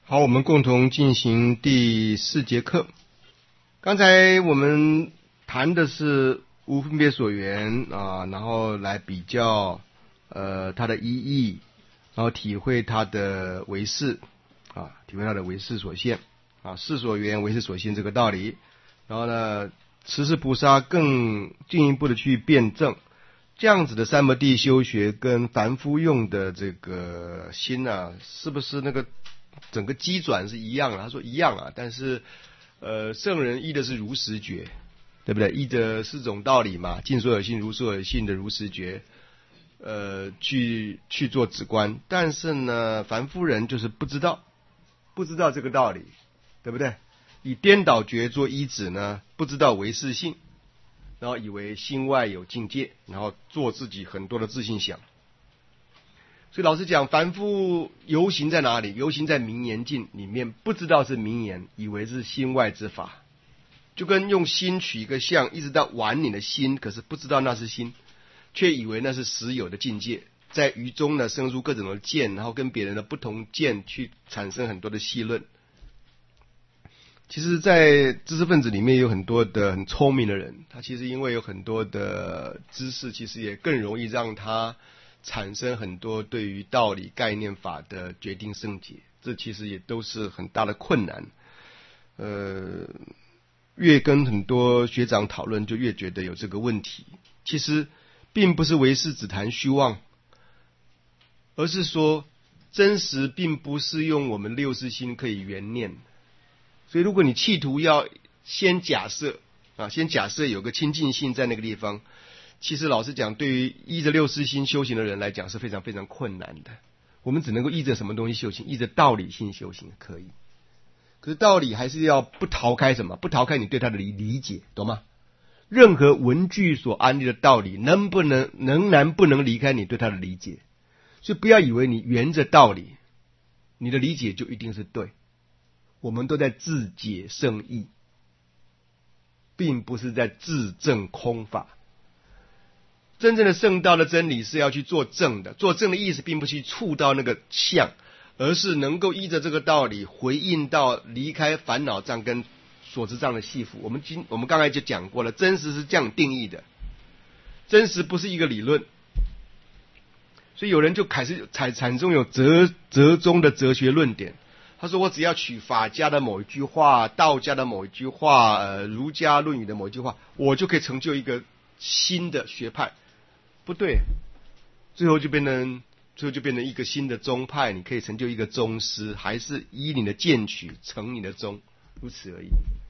好，我们共同进行第4节课。刚才我们谈的是无分别所缘然后来比较它的意义，然后体会它的唯识体会它的唯识所现识所缘唯识所现这个道理。然后呢，持世菩萨更进一步的去辩证这样子的三摩地修学跟凡夫用的这个心是不是那个整个机转是一样的？他说一样但是圣人依的是如实觉，对不对？依的4种道理嘛，尽所有性、如所有性的如实觉去做止观。但是呢，凡夫人就是不知道这个道理，对不对？以颠倒觉做依止呢，不知道唯识性，然后以为心外有境界，然后做自己很多的自信想。所以老实讲，凡夫游行在哪里？游行在名言境里面，不知道是名言，以为是心外之法，就跟用心取一个相，一直到玩你的心，可是不知道那是心，却以为那是实有的境界，在于中呢生出各种的见，然后跟别人的不同见去产生很多的戏论。其实在知识分子里面有很多的很聪明的人，他其实因为有很多的知识，其实也更容易让他产生很多对于道理概念法的决定胜解，这其实也都是很大的困难。越跟很多学长讨论，就越觉得有这个问题。其实并不是唯识只谈虚妄，而是说真实并不是用我们六识心可以圆念。所以如果你企图要先假设有个清净性在那个地方，其实老实讲，对于依着六识心修行的人来讲是非常非常困难的。我们只能够依着什么东西修行？依着道理性修行可以，可是道理还是要不逃开什么？不逃开你对它的理解，懂吗？任何文句所安立的道理，仍然不能离开你对它的理解。所以不要以为你沿着道理，你的理解就一定是对。我们都在自解圣义，并不是在自证空法。真正的圣道的真理是要去做正的，做正的意思并不去触到那个相，而是能够依着这个道理回应到离开烦恼障跟所知障的系缚。我们刚才就讲过了，真实是这样定义的，真实不是一个理论。所以有人就开始产生有折中的哲学论点。他说我只要取法家的某一句话，道家的某一句话，儒家论语的某一句话，我就可以成就一个新的学派。不对，最后就变成一个新的宗派，你可以成就一个宗师，还是依你的见取成你的宗，如此而已。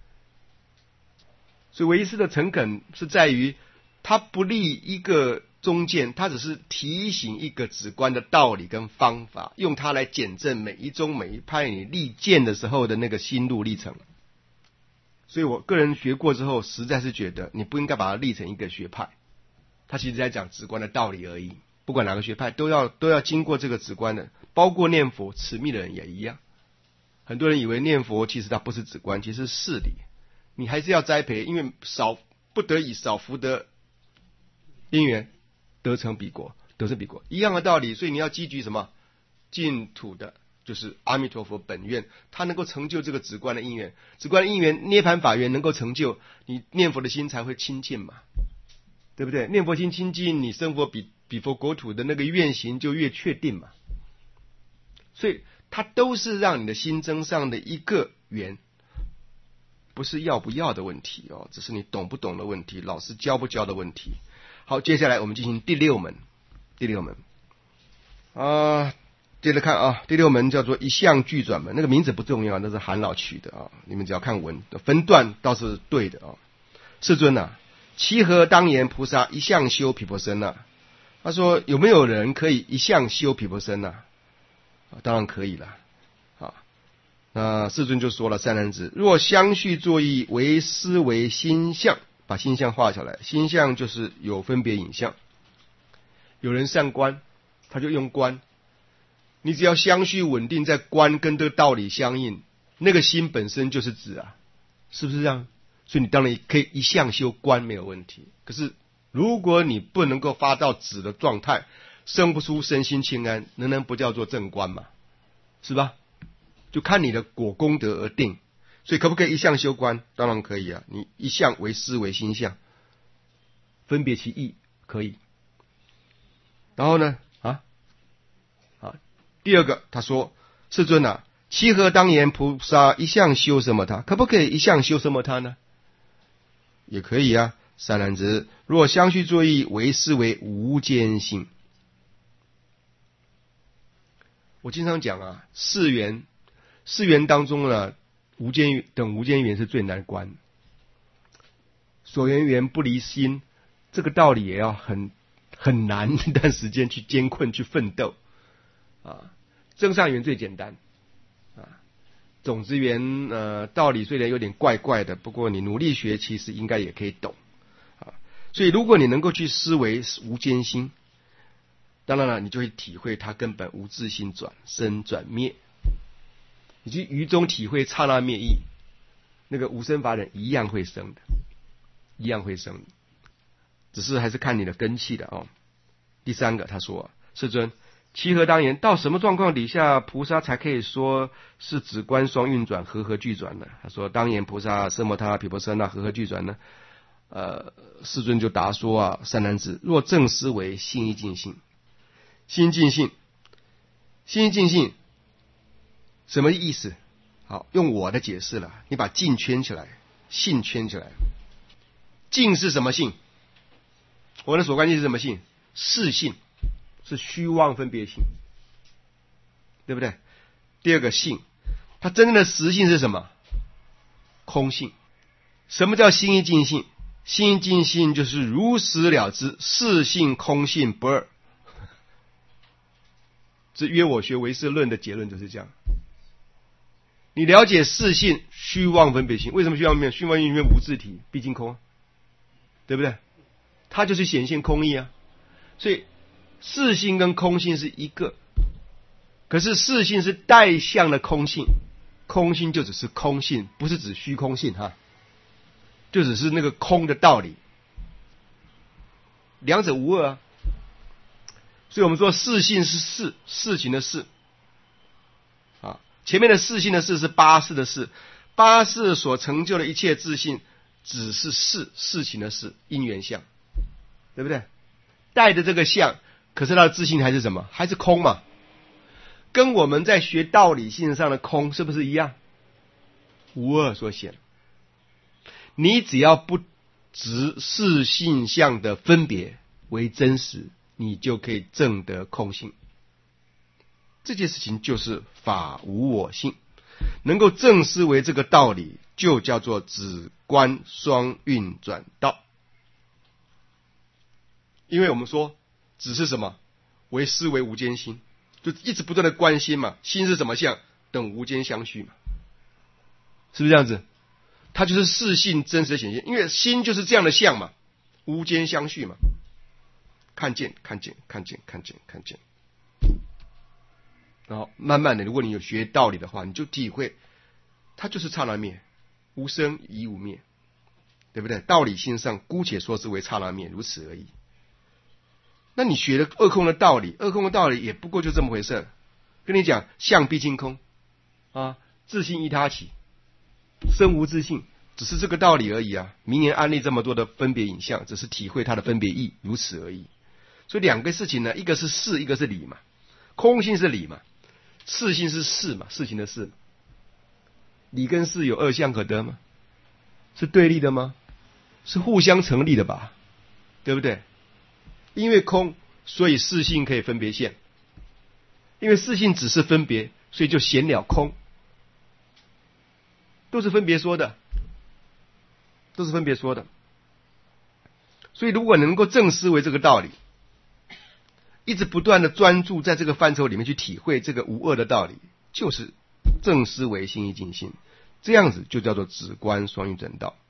所以唯识的诚恳是在于它不立一个中见，它只是提醒一个止观的道理跟方法，用它来检证每一宗每一派你立见的时候的那个心路历程。所以我个人学过之后，实在是觉得你不应该把它立成一个学派，它其实在讲止观的道理而已。不管哪个学派都要经过这个止观的，包括念佛持密的人也一样。很多人以为念佛其实它不是止观，其实是事理，你还是要栽培，因为不得已少福德因缘，得成彼国一样的道理。所以你要积聚什么？净土的就是阿弥陀佛本愿，他能够成就这个止观的因缘，止观的因缘涅槃法缘能够成就，你念佛的心才会清净嘛，对不对？念佛心清净，你生活彼佛国土的那个愿行就越确定嘛。所以它都是让你的心增上的一个缘，不是要不要的问题只是你懂不懂的问题，老师教不教的问题。好，接下来我们进行第6门。接着看第6门叫做一相俱转门，那个名字不重要，那是韩老取的你们只要看文分段倒是对的世尊其何当言菩萨一相修毗婆舍那？他说有没有人可以一相修毗婆舍那？当然可以了那世尊就说了，善男子，若相续作意为思维心相，把心相画下来，心相就是有分别影像。有人善观，他就用观，你只要相续稳定在观跟这个道理相应，那个心本身就是止是不是这样？所以你当然可以一相修观没有问题。可是如果你不能够发到止的状态，生不出身心清安，仍然不叫做正观嘛，是吧？ 就看你的果功德而定。所以可不可以一相修观？当然可以啊，你一相为思维心相，分别其义可以。然后呢第二个他说，世尊啊，其何当言菩萨一相修什么他？可不可以一相修什么他呢？也可以啊。善男子，若相续作意，为思为无间性。我经常讲啊，四缘当中呢，无间缘是最难关。所缘缘不离心，这个道理也要很难一段时间去艰困去奋斗啊。增上缘最简单啊，种子缘道理虽然有点怪怪的，不过你努力学，其实应该也可以懂啊。所以如果你能够去思维无间心，当然了，你就会体会它根本无自性转生转灭，你去于中体会刹那灭意，那个无生法忍一样会生的，一样会生的，只是还是看你的根器的哦。第三个他说，世尊，其何当言？到什么状况底下菩萨才可以说是止观双运转和合俱转呢？他说，当言菩萨奢摩他毗婆舍那和合俱转呢？世尊就答说啊，善男子，若正思维心一净性，心净性什么意思？好，用我的解释了，你把净圈起来，性圈起来。净是什么性？我的所观境是什么性？是性，是虚妄分别性，对不对？第二个性，它真正的实性是什么？空性。什么叫心一净性？心一净性就是如实了知，是性空性不二。这约我学唯识论的结论就是这样。你了解是性虚妄分别性，为什么虚妄分别？虚妄因为无自体，毕竟空，对不对？它就是显现空义啊。所以是性跟空性是一个，可是是性是带相的空性，空性就只是空性，不是指虚空性哈，就只是那个空的道理，两者无二啊。所以我们说是性是事情的事啊，前面的事性的事是八事的事，八事所成就的一切自性只是事情的事，因缘相，对不对？带着这个相，可是它的自性还是什么？还是空嘛，跟我们在学道理性上的空是不是一样？无二所显。你只要不执事性相的分别为真实，你就可以证得空性。这件事情就是法无我性，能够正思维这个道理，就叫做止观双运转道。因为我们说只是什么？为思维无间心，就一直不断的观心嘛。心是什么相？等无间相续嘛，是不是这样子？它就是事性真实的显现，因为心就是这样的相嘛，无间相续嘛，看见，然后慢慢的，如果你有学道理的话，你就体会，它就是刹那灭，无生亦无灭，对不对？道理性上姑且说是为刹那灭，如此而已。那你学的二空的道理，也不过就这么回事。跟你讲，相毕竟空啊，自性依他起，生无自性，只是这个道理而已啊。明年安立这么多的分别影像，只是体会它的分别义，如此而已。所以两个事情呢，一个是事，一个是理嘛。空性是理嘛，事性是事嘛，事情的事嘛。理跟事有二相可得吗？是对立的吗？是互相成立的吧，对不对？因为空，所以事性可以分别现；因为事性只是分别，所以就显了空。都是分别说的，所以如果能够正思维这个道理，一直不断的专注在这个范畴里面去体会这个无二的道理，就是正思维心一净性，这样子就叫做止观双运转道。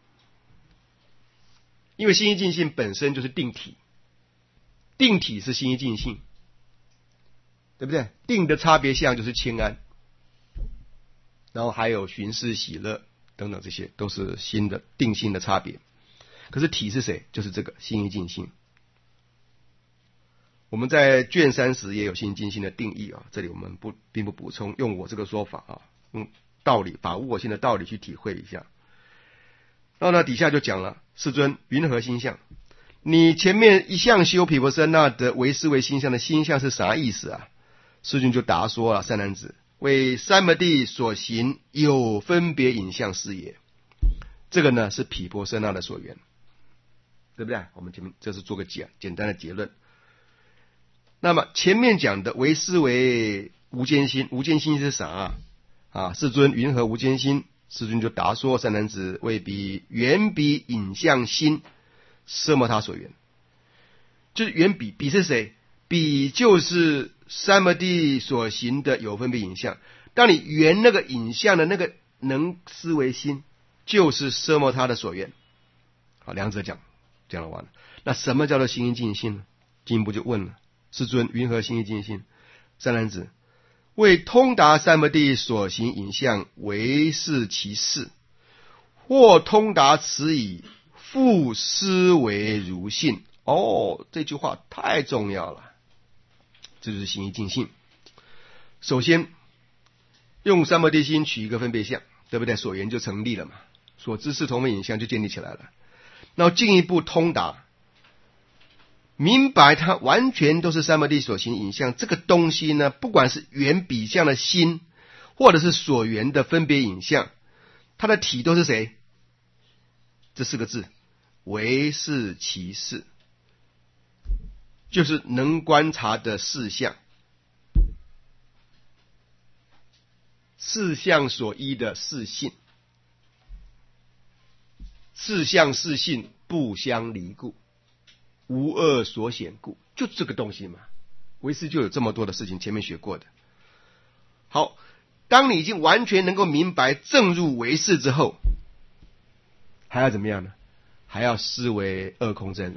因为心一净性本身就是定体，定体是心一净性，对不对？定的差别相就是清安，然后还有寻思喜乐等等，这些都是心的定性的差别。可是体是谁？就是这个心一净性。我们在卷30也有心一净性的定义啊，这里我们并不补充，用我这个说法啊， 用道理，把我性的道理去体会一下。然后呢，底下就讲了，世尊，云何心相？你前面一向修毗婆舍那的为思维心相的心相是啥意思啊？世尊就答说了，善男子，为三摩地所行有分别影像是也。这个呢是毗婆舍那的所缘，对不对？我们前面这是做个简单的结论。那么前面讲的为思维无间心，无间心是啥啊？世尊，云何无间心？世尊就答说，善男子，为彼缘彼影像心奢摩他所缘。就是缘彼，彼是谁？彼就是三摩地所行的有分别影像。当你缘那个影像的那个能思维心，就是奢摩他的所缘。好，两者讲了完了。那什么叫做心一净心呢？进一步就问了，世尊，云何心一净心？善男子，为通达三摩地所行影像，为是其事，或通达此以复思维如性。这句话太重要了，这就是心一净性。首先用三摩地心取一个分别相，对不对？所缘就成立了嘛，所知是同分影像就建立起来了。然后进一步通达，明白它完全都是三摩地所行影像，这个东西呢，不管是缘彼相的心，或者是所缘的分别影像，它的体都是谁？这四个字，唯是其事，就是能观察的事相，事相所依的事性，事相事性不相离故，无二所显故，就这个东西嘛。唯识就有这么多的事情，前面学过的。好，当你已经完全能够明白正入唯识之后，还要怎么样呢？还要思维二空真如。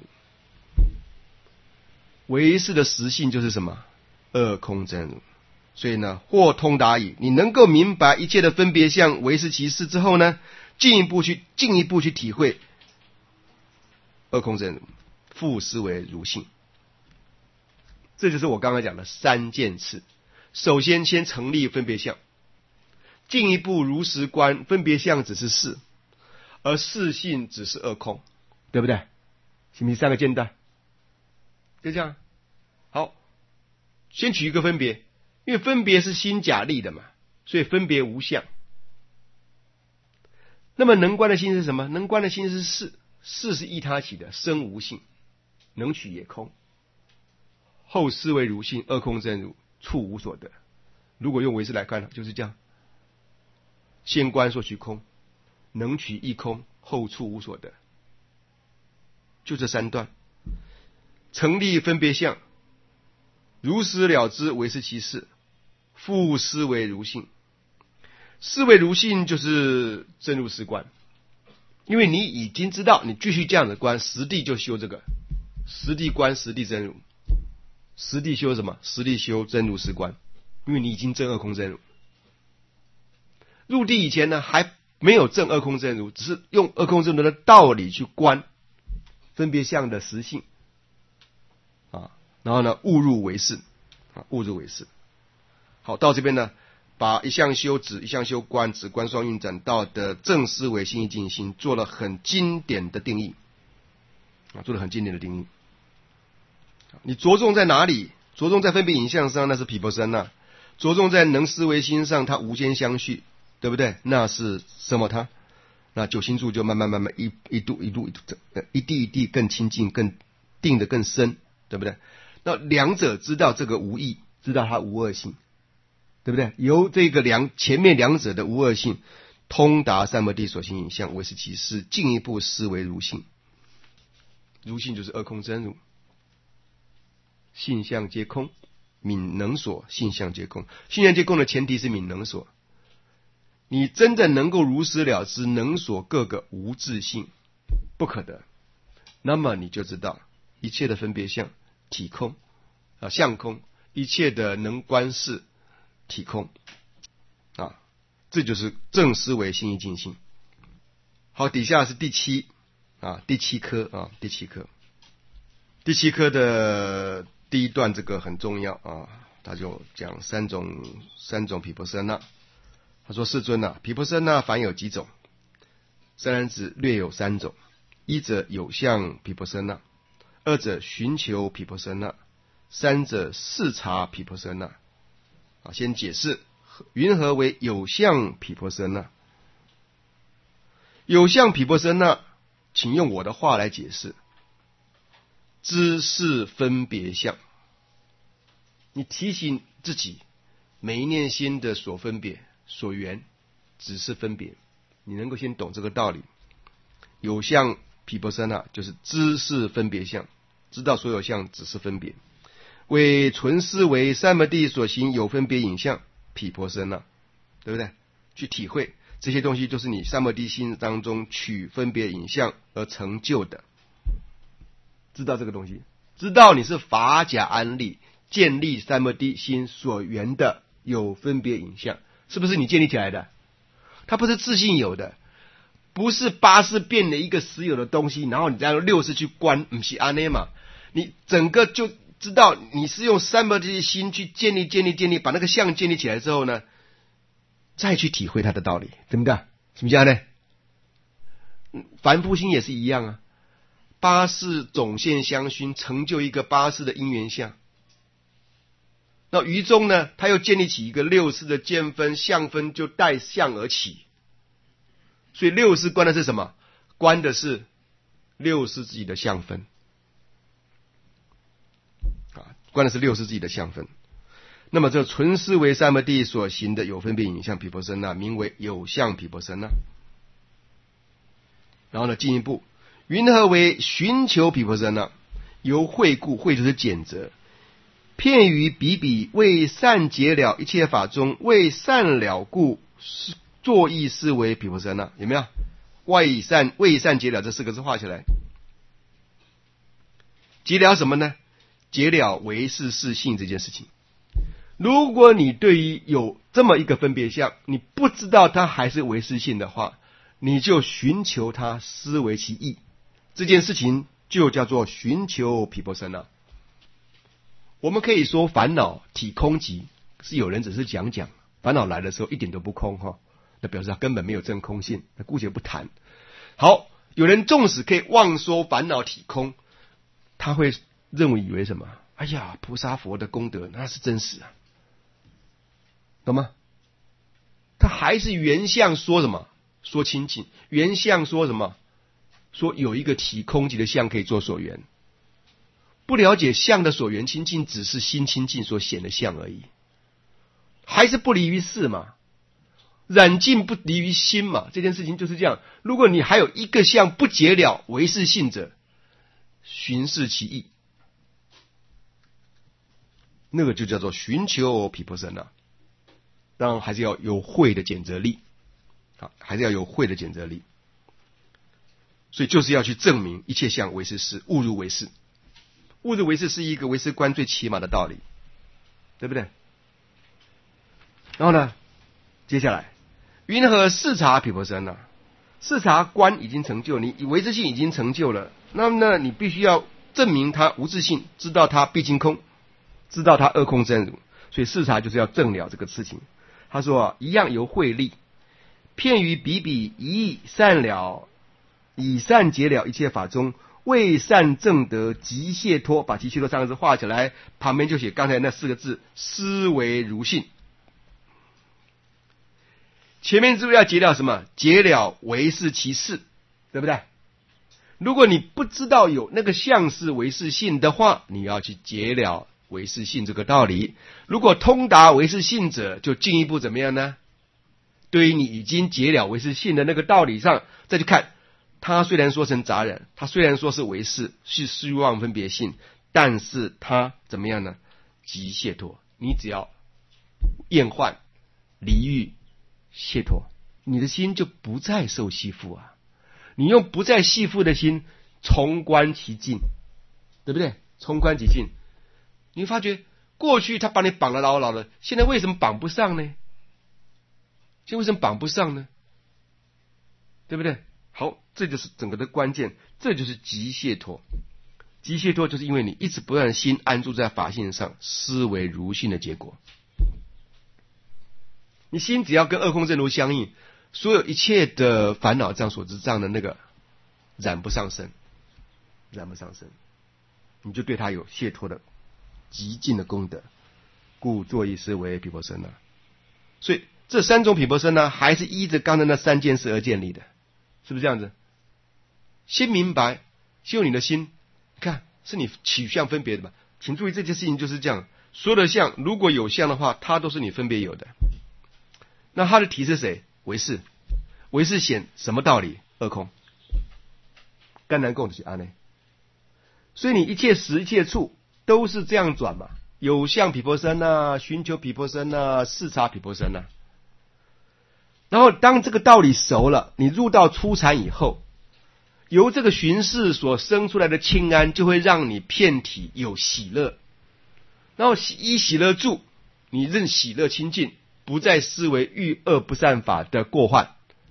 唯识的实性就是什么？二空真如。所以呢，或通达矣，你能够明白一切的分别相唯识其事之后呢，进一步去体会二空真如，复思维如性。这就是我刚刚讲的三件事。首先成立分别相，进一步如实观分别相只是事，而事性只是二空，对不对？行不行？三个阶段就这样。好，先取一个分别，因为分别是心假立的嘛，所以分别无相。那么能观的心是什么？能观的心是事，事是依他起的，生无性，能取也空，后思维如性，二空真如，处无所得。如果用唯识来看，就是这样，先观说取空，能取亦空，后处无所得，就这三段。成立分别相，如实了知唯是其事，复思维如性。思维如性就是真如实观，因为你已经知道，你继续这样的观，实地就修这个实地观，实地真如。实地修什么？实地修真如实观，因为你已经证二空真如。入地以前呢，还没有证二空真如，只是用二空真如的道理去观分别相的实性然后呢，误入唯识误入唯识。好，到这边呢，把一项修止，一项修观，止观双运转道的正思维心一净心做了很经典的定义做了很经典的定义。你着重在哪里？着重在分别影像上，那是毗婆舍那；着重在能思维心上，它无间相续，对不对？那是奢摩他。那九心住就慢慢一度一地一地更亲近，更定得更深，对不对？那两者知道这个无异，知道它无二性，对不对？由这个前面两者的无二性，通达三摩地所行影像，唯是其事，进一步思维如性。如性就是二空真如，性相皆空，泯能所，性相皆空。性相皆空的前提是泯能所。你真正能够如实了知能所各个无自性，不可得，那么你就知道一切的分别相体空相空，一切的能观事体空这就是正思维心一净心。好，底下是第七科第七科的第一段，这个很重要他就讲三种毗婆舍那。 他说：世尊啊，毗婆舍那凡有几种？善男子略有3种：一者有相毗婆舍那，二者寻求毗婆舍那，三者视察毗婆舍那。先解释云何为有相毗婆舍那。有相毗婆舍那，请用我的话来解释：知是分别相。你提醒自己，每一念心的所分别、所缘，只是分别。你能够先懂这个道理。有相毗婆舍那就是知是分别相，知道所有相只是分别。为纯思维三摩地所行有分别影像毗婆舍那，对不对？去体会这些东西，就是你三摩地心当中取分别影像而成就的。知道这个东西，知道你是法假安立建立三摩地心所缘的有分别影像，是不是你建立起来的？它不是自性有的，不是八识变了一个实有的东西，然后你再用六识去观，不是安内嘛？你整个就知道你是用三摩地心去建立，把那个相建立起来之后呢，再去体会它的道理，对不对？什么叫呢？凡夫心也是一样啊，八识总现相熏，成就一个八识的因缘相。那于中呢，他又建立起一个六识的见分、相分，就带相而起。所以六识观的是什么？观的是六识自己的相分观的是六识自己的相分。那么这纯思维三摩地所行的有分别影像毗婆舍那，名为有相毗婆舍那。然后呢，进一步，云何为寻求毗婆舍那？由慧故，慧就是检则，片于彼彼为善解了一切法中，为善了故，作意思为毗婆舍那。有没有？为善解了这4个字画起来。解了什么呢？解了唯是事性这件事情。如果你对于有这么一个分别相，你不知道它还是唯是性的话，你就寻求它，思维其意，这件事情就叫做寻求毗婆舍那。我们可以说烦恼体空寂，是有人只是讲，烦恼来的时候一点都不空哈，那表示他根本没有真空性，那姑且不谈。好，有人纵使可以妄说烦恼体空，他会认为以为什么？哎呀，菩萨佛的功德那是真实啊，懂吗？他还是原相说什么？说清净。原相说什么？说有一个体空寂的相可以做所缘。不了解相的所缘清净，只是心清净所显的相而已，还是不离于事嘛，染净不离于心嘛，这件事情就是这样。如果你还有一个相不解了唯是性者，寻视其意，那个就叫做寻求毗婆舍那。当然还是要有慧的检则力，还是要有慧的检则力。所以就是要去证明一切相唯是事，误入为事。误入为事是一个唯识观最起码的道理，对不对？然后呢，接下来云何视察毗婆舍那？视察观已经成就，你唯识性已经成就了，那么呢，你必须要证明它无自性，知道它毕竟空，知道它二空真如。所以视察就是要证了这个事情。他说一样由慧力，片于彼彼一意善了，以善解了一切法中，为善正得即解脱。把即解脱3个字画起来，旁边就写刚才那4个字：思维如性。前面是不是要解了什么？解了唯是其事，对不对？如果你不知道有那个相是唯是性的话，你要去解了唯是性这个道理。如果通达唯是性者，就进一步怎么样呢？对于你已经解了唯是性的那个道理上，再去看他虽然说成杂染，他虽然说是唯是，是虚妄分别性，但是他怎么样呢？即解脱。你只要厌患离欲解脱，你的心就不再受系缚啊！你用不再系缚的心重观其境，对不对？重观其境，你会发觉过去他把你绑得牢牢的，现在为什么绑不上呢？现在为什么绑不上呢？对不对？好，这就是整个的关键，这就是即解脱。即解脱就是因为你一直不让心安住在法性上，思维如性的结果。 你心只要跟二空正如相应，所有一切的烦恼障所知障的那个染不上身，染不上身，你就对他有解脱的极尽的功德，故作意思为毗婆舍那。所以这三种毗婆舍那还是依着刚才那三件事而建立的，是不是这样子？心明白，就你的心，看是你取相分别的吧。请注意这件事情就是这样，所有的相如果有相的话，它都是你分别有的。那它的体是谁？唯识。唯识显什么道理？二空。甘南共的是安内。所以你一切时一切处都是这样转嘛，有相毗婆舍那，寻求毗婆舍那，视察毗婆舍那。然后当这个道理熟了，你入到初禅以后，由这个寻视所生出来的清安，就会让你遍体有喜乐，然后依喜乐住，你任喜乐清净，不再思为欲恶不善法的过患，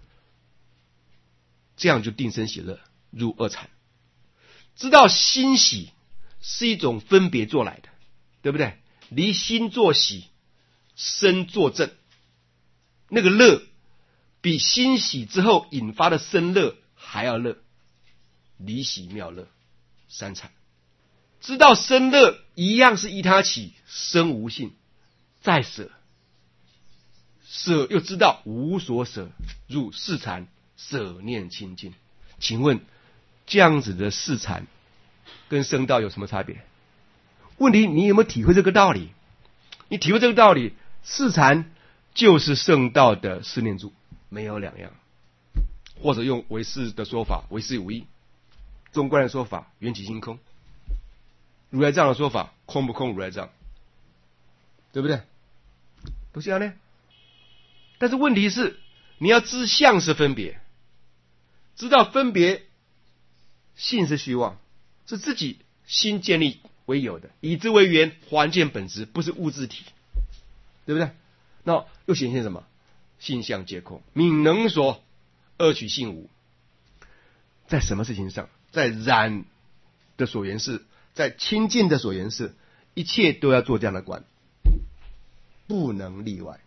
这样就定生喜乐，入二禅。知道欣喜是一种分别做来的，对不对？离心作喜，身作正，那个乐比欣喜之后引发的身乐还要乐，离喜妙乐三禅。知道身乐一样是依他起，生无性，再舍，舍又知道无所舍，入四禅，舍念清净。请问这样子的四禅跟僧道有什么差别？问题你有没有体会这个道理？你体会这个道理，四禅就是圣道的四念住，没有两样。或者用唯识的说法，唯识无一；中观的说法，缘起性空；如来藏的说法，空不空如来藏，对不对？都是这样呢。但是问题是，你要知相是分别，知道分别性是虚妄，是自己心建立为有的，以之为缘，还见本质，不是物质体，对不对？那又显现什么？性相皆空，泯能说二取性无。在什么事情上？在染的所缘事，在清净的所缘事，一切都要做这样的观，不能例外。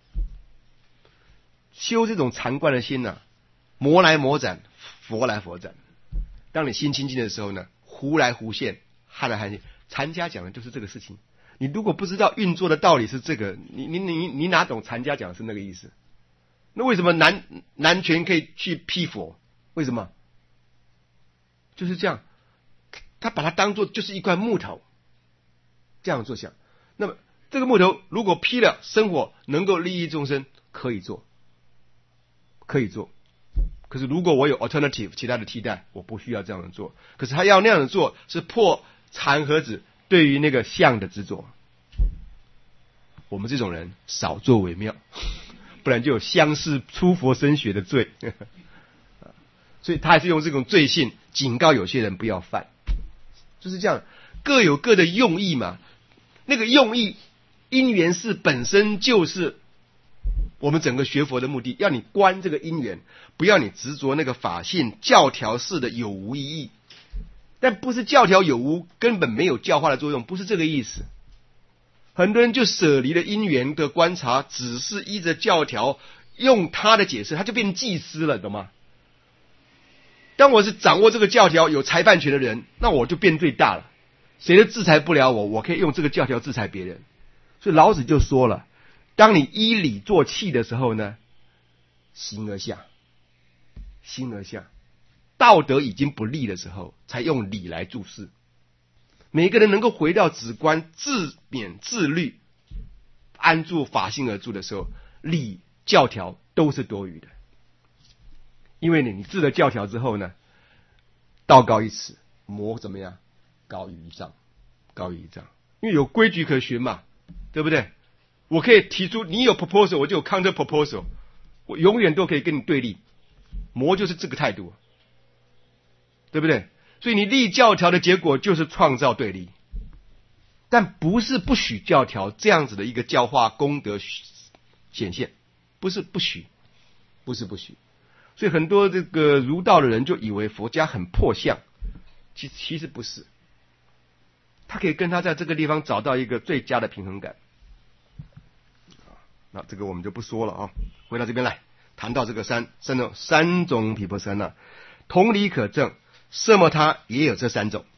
修这种禅观的心呢，魔来魔斩，佛来佛斩。当你心清净的时候呢，忽来忽现，汉来汉现。禅家讲的就是这个事情。你如果不知道运作的道理是这个，你哪懂禅家讲的是那个意思？那为什么南拳可以去劈佛？为什么？就是这样，他把它当作就是一块木头，这样做想。那么这个木头如果劈了生火，能够利益众生，可以做，可以做。可是如果我有 alternative 其他的替代，我不需要这样的做。可是他要那样的做，是破禅盒子对于那个相的执着。我们这种人少做为妙，不然就有相似出佛身血的罪。所以他还是用这种罪性警告有些人不要犯，就是这样，各有各的用意嘛。那个用意因缘是本身就是我们整个学佛的目的，要你观这个因缘，不要你执着那个法性教条式的有无意义。但不是教条有无根本没有教化的作用，不是这个意思。很多人就舍离了因缘的观察，只是依着教条用他的解释，他就变祭司了，懂吗？当我是掌握这个教条有裁判权的人，那我就变最大了，谁都制裁不了我，我可以用这个教条制裁别人。所以老子就说了，当你依理做器的时候呢，形而下，心而下，道德已经不利的时候，才用理来注释。每个人能够回到止观、自勉、自律，安住法性而住的时候，理教条都是多余的。因为你治了教条之后呢，道高一尺，魔怎么样？高于一丈，高于一丈。因为有规矩可循嘛，对不对？我可以提出你有 proposal， 我就有 counter proposal， 我永远都可以跟你对立。魔就是这个态度，对不对？所以你立教条的结果就是创造对立，但不是不许教条这样子的一个教化功德显现，不是不许，不是不许。所以很多这个儒道的人就以为佛家很破相，其实不是，他可以跟他在这个地方找到一个最佳的平衡感。 那这个我们就不说了啊。回到这边来，谈到这个三种毗婆舍那，同理可证，色摩他也有这三种，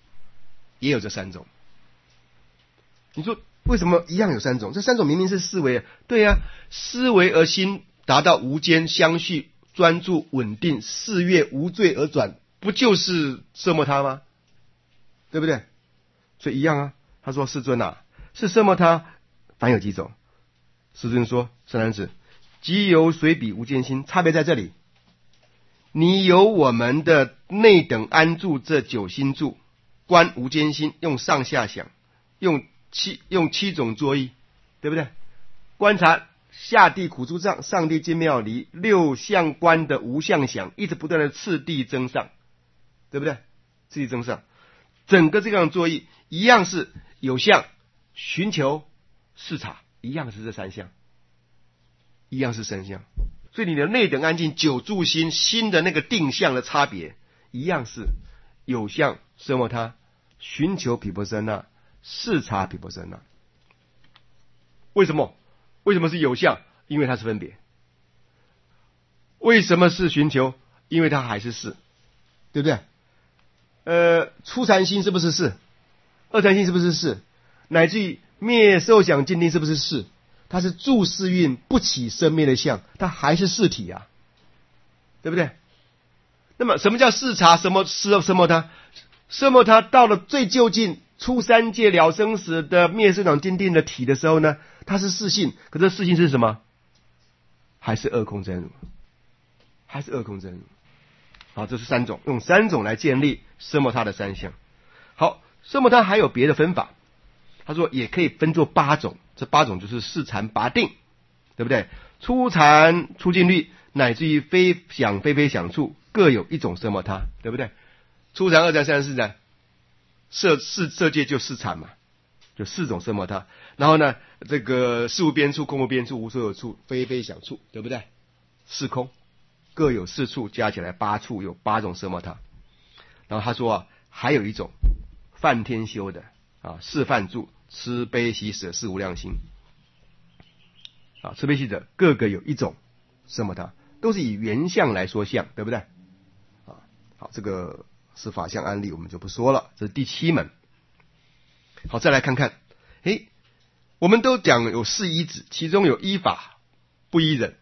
你说为什么一样有三种？这三种明明是思维啊，对啊，思维而心达到无间相续、专注、稳定、誓愿无罪而转，不就是色摩他吗？对不对？所以一样啊。他说：“世尊啊，是色摩他凡有几种？”世尊说：“善男子，即由随彼无间心，差别在这里。你由我们的内等安住这九心住，观无间心，用上下想，用七种作意，对不对？观察下地苦住障，上地精妙离，六相观的无相想，一直不断的次第增上，对不对？次第增上，整个这样作意一样是有相、寻求、视察，一样是这三项，一样是三项。所以你的内等安静、九住心、心的那个定向的差别，一样是有相色摩他、寻求毗婆舍那、视察毗婆舍那。为什么？为什么是有相？因为它是分别。为什么是寻求？因为它还是事，对不对？初禅心是不是事？二禅心是不是事？乃至于灭受想静定是不是事？它是住世运不起生灭的相，它还是事体啊，对不对？那么什么叫视察？什么他？什么他到了最究竟出三界了生死的灭受想静定的体的时候呢，它是事性，可是事性是什么？还是二空真如，还是二空真如。好，这是三种，用三种来建立色摩他的三项。好，色摩他还有别的分法，他说也可以分作八种，这八种就是四禅八定，对不对？初禅、初静虑，乃至于非想非非想处，各有一种色摩他，对不对？初禅、二禅、三禅、四禅，色界就四禅嘛，就四种色摩他。然后呢，这个事无边处、空无边处、无所有处、非非想处，对不对？四空各有四处，加起来八处，有八种色摩他。然后他说啊，还有一种梵天修的啊，示范住、慈悲喜舍四无量心啊，慈悲喜舍各个有一种色摩他，都是以原相来说相，对不对？啊，好，这个是法相案例，我们就不说了。这是第七门。好，再来看看，我们都讲有四依止，其中有依法不依人，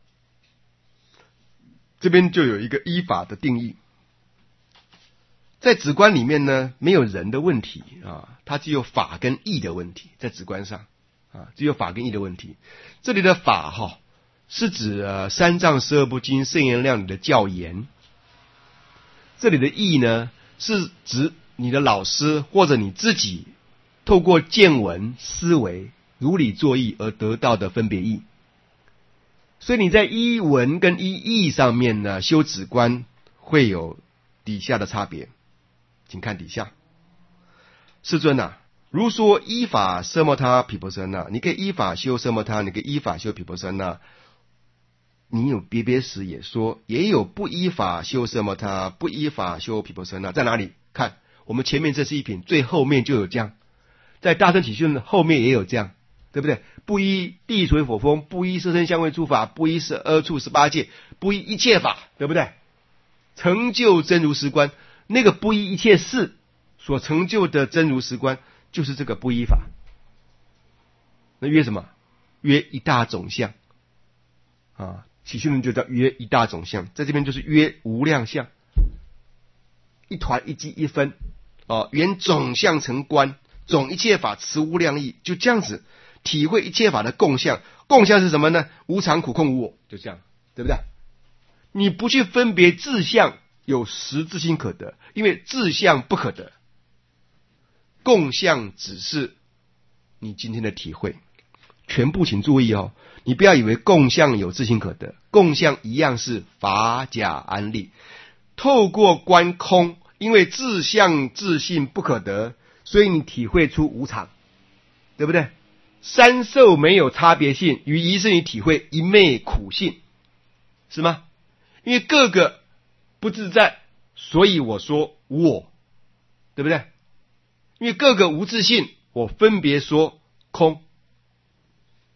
这边就有一个依法的定义。在止观里面呢，没有人的问题啊，它只有法跟义的问题，在止观上啊，只有法跟义的问题。这里的法是指三藏十二部经圣言量里的教言，这里的义呢，是指你的老师或者你自己透过见闻思维如理作意而得到的分别义。所以你在依文跟依义上面呢，修止观会有底下的差别，请看底下。世尊啊，如说依法色摩他毗婆舍那，你可以依法修色摩他，你可以依法修毗婆舍那。你有别别时也说，也有不依法修色摩他，不依法修毗婆舍那，在哪里？看我们前面这是一品，最后面就有这样，在大乘起信后面也有这样，对不对？不依地水火风，不依色身香味触法，不依处18界，不依一切法，对不对？成就真如实观，那个不依一切事所成就的真如实观，就是这个不依法。那约什么？约一大种相啊，起信论就叫约一大种相，在这边就是约无量相，一团一机一分缘总相成观，总一切法持无量义，就这样子体会一切法的共相。共相是什么呢？无常苦空无我，就这样，对不对？你不去分别自相有实自心可得，因为自相不可得，共相只是你今天的体会。全部请注意你不要以为共相有自心可得，共相一样是法假安立。透过观空，因为自相自性不可得，所以你体会出无常，对不对？三受没有差别性，于一是你体会一昧苦性，是吗？因为各个不自在，所以我说无我，对不对？因为各个无自性，我分别说空。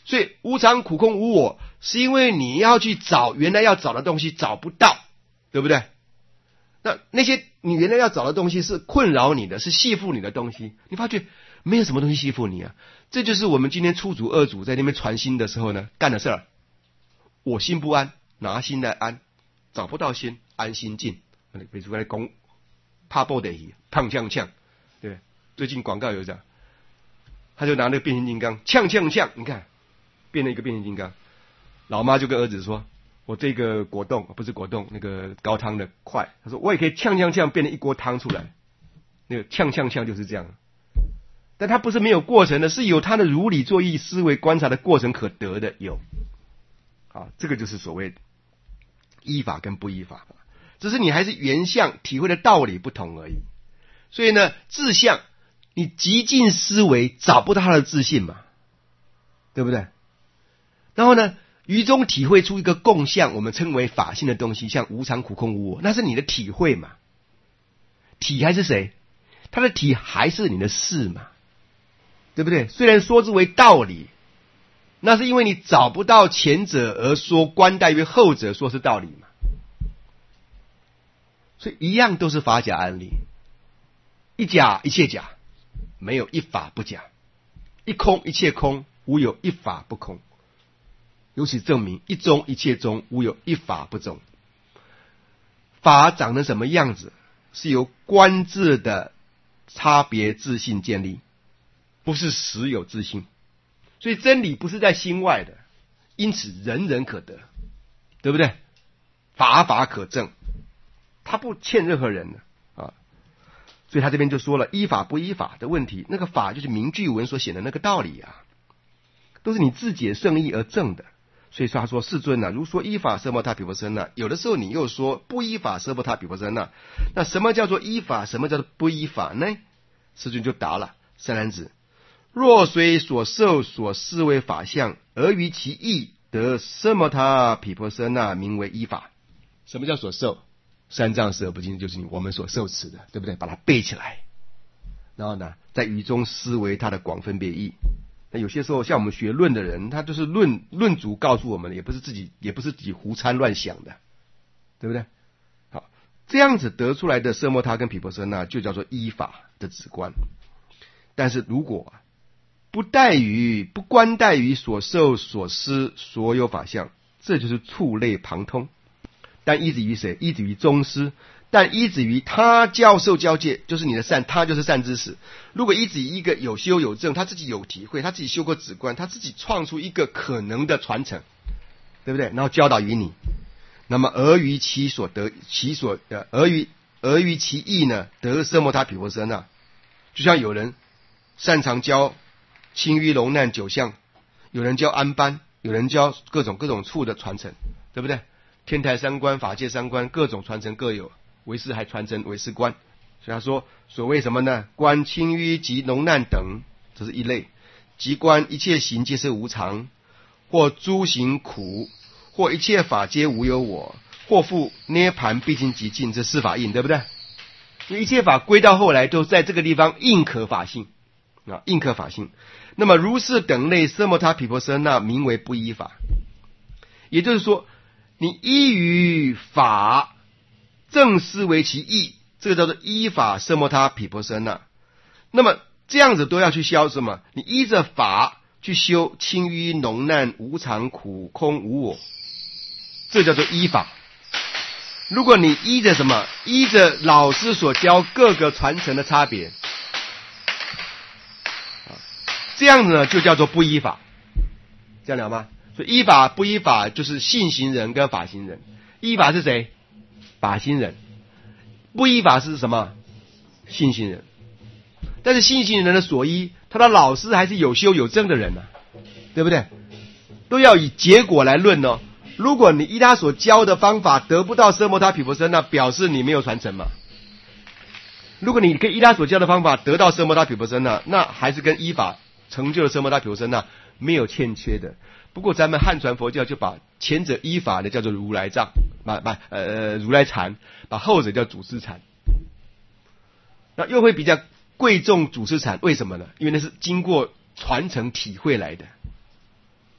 所以无常、苦、空、无我，是因为你要去找原来要找的东西找不到，对不对？那些你原来要找的东西是困扰你的，是系缚你的东西，你发觉没有什么东西系缚你啊。这就是我们今天初祖、二祖在那边传心的时候呢，干的事儿。我心不安，拿心来安，找不到心，安心静。比如说来讲，怕爆的胖呛呛，对，最近广告有讲，他就拿那个变形金刚呛呛呛，你看变了一个变形金刚。老妈就跟儿子说：“我这个果冻不是果冻，那个高汤的块。”他说：“我也可以呛呛呛变成一锅汤出来。”那个呛呛呛就是这样，但它不是没有过程的，是有它的如理作意、思维观察的过程可得的有。啊，这个就是所谓依法跟不依法，只是你还是原相体会的道理不同而已。所以呢，自相你极尽思维找不到它的自信嘛，对不对？然后呢，于中体会出一个共相，我们称为法性的东西，像无常、苦、空、无我，那是你的体会嘛。体还是谁？它的体还是你的事嘛，对不对？虽然说之为道理，那是因为你找不到前者而说观待于后者，说是道理嘛。所以一样都是法假安立，一假一切假，没有一法不假；一空一切空，无有一法不空。由此证明，一中一切中，无有一法不中。法长成什么样子，是由观智的差别自性建立，不是实有自性。所以真理不是在心外的，因此人人可得，对不对？法法可证，他不欠任何人的啊。所以他这边就说了依法不依法的问题，那个法就是名句文所显的那个道理啊，都是你自己的圣意而证的。所以说他说世尊啊，如说依法奢摩他毗婆舍那，有的时候你又说不依法奢摩他毗婆舍那，那什么叫做依法，什么叫做不依法呢？世尊就答了：善男子，若随所受所思为法相，而于其意得奢摩他毗婆舍那，名为依法。什么叫所受？三藏十二部经就是我们所受持的，对不对？把它背起来，然后呢，在语中思维它的广分别义。那有些时候像我们学论的人，他就是论主告诉我们的，也不是自己胡参乱想的，对不对？好，这样子得出来的奢摩他跟毗婆舍那就叫做依法的止观。但是如果不观待于所受所思所有法相，这就是触类旁通。但依止于谁？依止于宗师。但依止于他教授教戒，就是你的善，他就是善知识。如果依止于一个有修有证，他自己有体会，他自己修过止观，他自己创出一个可能的传承，对不对？然后教导于你，那么而于其所得，而于其意呢，得奢摩他毗婆舍那。就像有人擅长教轻淤龙难九相，有人教安般，有人教各种处的传承，对不对？天台三观、法界三观，各种传承各有。为师还传承为师观，所以他说所谓什么呢？观轻淤及龙难等，这是一类；即观一切行皆是无常，或诸行苦，或一切法皆无有我，或复涅盘毕竟极尽，这四法印，对不对？因为一切法归到后来都在这个地方应可法性啊，应可法性。那么如是等类奢摩他毗婆舍那，名为不依法。也就是说，你依于法正思为其意，这个叫做依法奢摩他毗婆舍那。那么这样子都要去消什么？你依着法去修轻淤浓难无常苦空无我，这叫做依法。如果你依着什么？依着老师所教各个传承的差别，这样子呢就叫做不依法。这样了吗？所以依法不依法就是信行人跟法行人。依法是谁？法行人。不依法是什么？信行人。但是信行人的所依，他的老师还是有修有证的人啊，对不对？都要以结果来论哦。如果你依他所教的方法得不到奢摩他毗婆舍那，表示你没有传承嘛。如果你可以依他所教的方法得到奢摩他毗婆舍那，那还是跟依法成就的奢摩他毗婆舍那没有欠缺的。不过咱们汉传佛教就把前者依法的叫做如来藏，如来禅，把后者叫祖师禅。那又会比较贵重祖师禅，为什么呢？因为那是经过传承体会来的。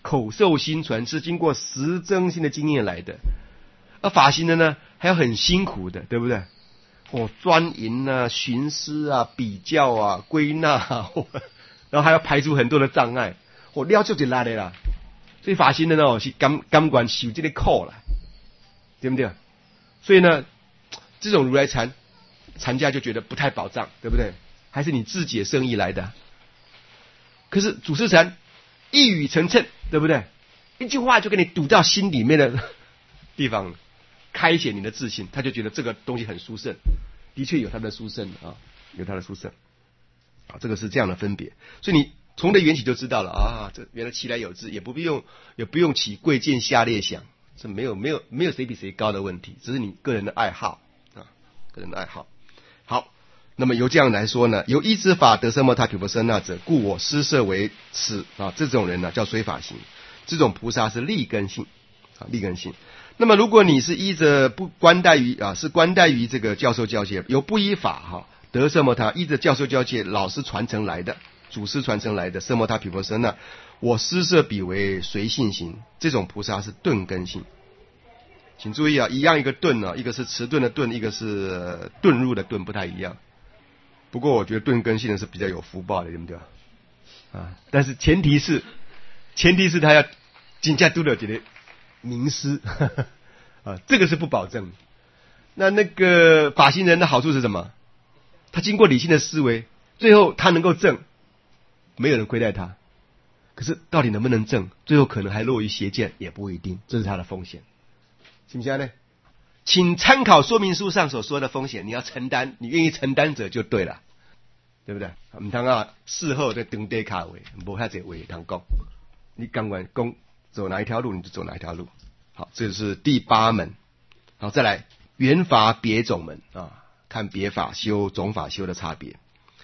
口授心传，是经过实证性的经验来的。而法行人呢，还要很辛苦的，对不对？钻营啊、寻思啊、比较啊、归纳啊，然后还要排除很多的障碍，了就就拉的啦。所以法行人是甘管受这个苦啦，对不对？所以呢，这种如来禅家就觉得不太保障，对不对？还是你自解圣意来的。可是祖师禅一语成谶，对不对？一句话就给你堵到心里面的地方，开显你的自信，他就觉得这个东西很殊胜，的确有它的殊胜啊，有它的殊胜啊，这个是这样的分别。所以你从的缘起就知道了啊，这原来其来有自，也不用起贵贱下劣想，这没有谁比谁高的问题，只是你个人的爱好啊，个人的爱好。好，那么由这样来说呢，由依止法得奢摩他毗婆舍那者，故我施设为此啊。这种人呢叫随法行，这种菩萨是立根性啊，立根性。那么如果你是依着不关待于是关待于这个教授教戒，由不依法得奢摩他，依着教授教戒老师传承来的，祖师传承来的奢摩他毗婆舍那，我施设彼为随性行，这种菩萨是顿根性。请注意一样一个顿一个是迟钝的顿，一个是顿入的顿，不太一样。不过我觉得顿根性的是比较有福报的，对不对但是前提是他要真正拄到一个名师这个是不保证。那个法行人的好处是什么？他经过理性的思维，最后他能够证，没有人亏待他。可是到底能不能证，最后可能还落于邪见，也不一定，这是他的风险。行不行呢？请参考说明书上所说的风险，你要承担，你愿意承担者就对了，对不对？唔通事后在等地卡位，无遐济位通讲，你刚完讲走哪一条路你就走哪一条路。好，这是第8门。好，再来缘法别种门看别法修种法修的差别。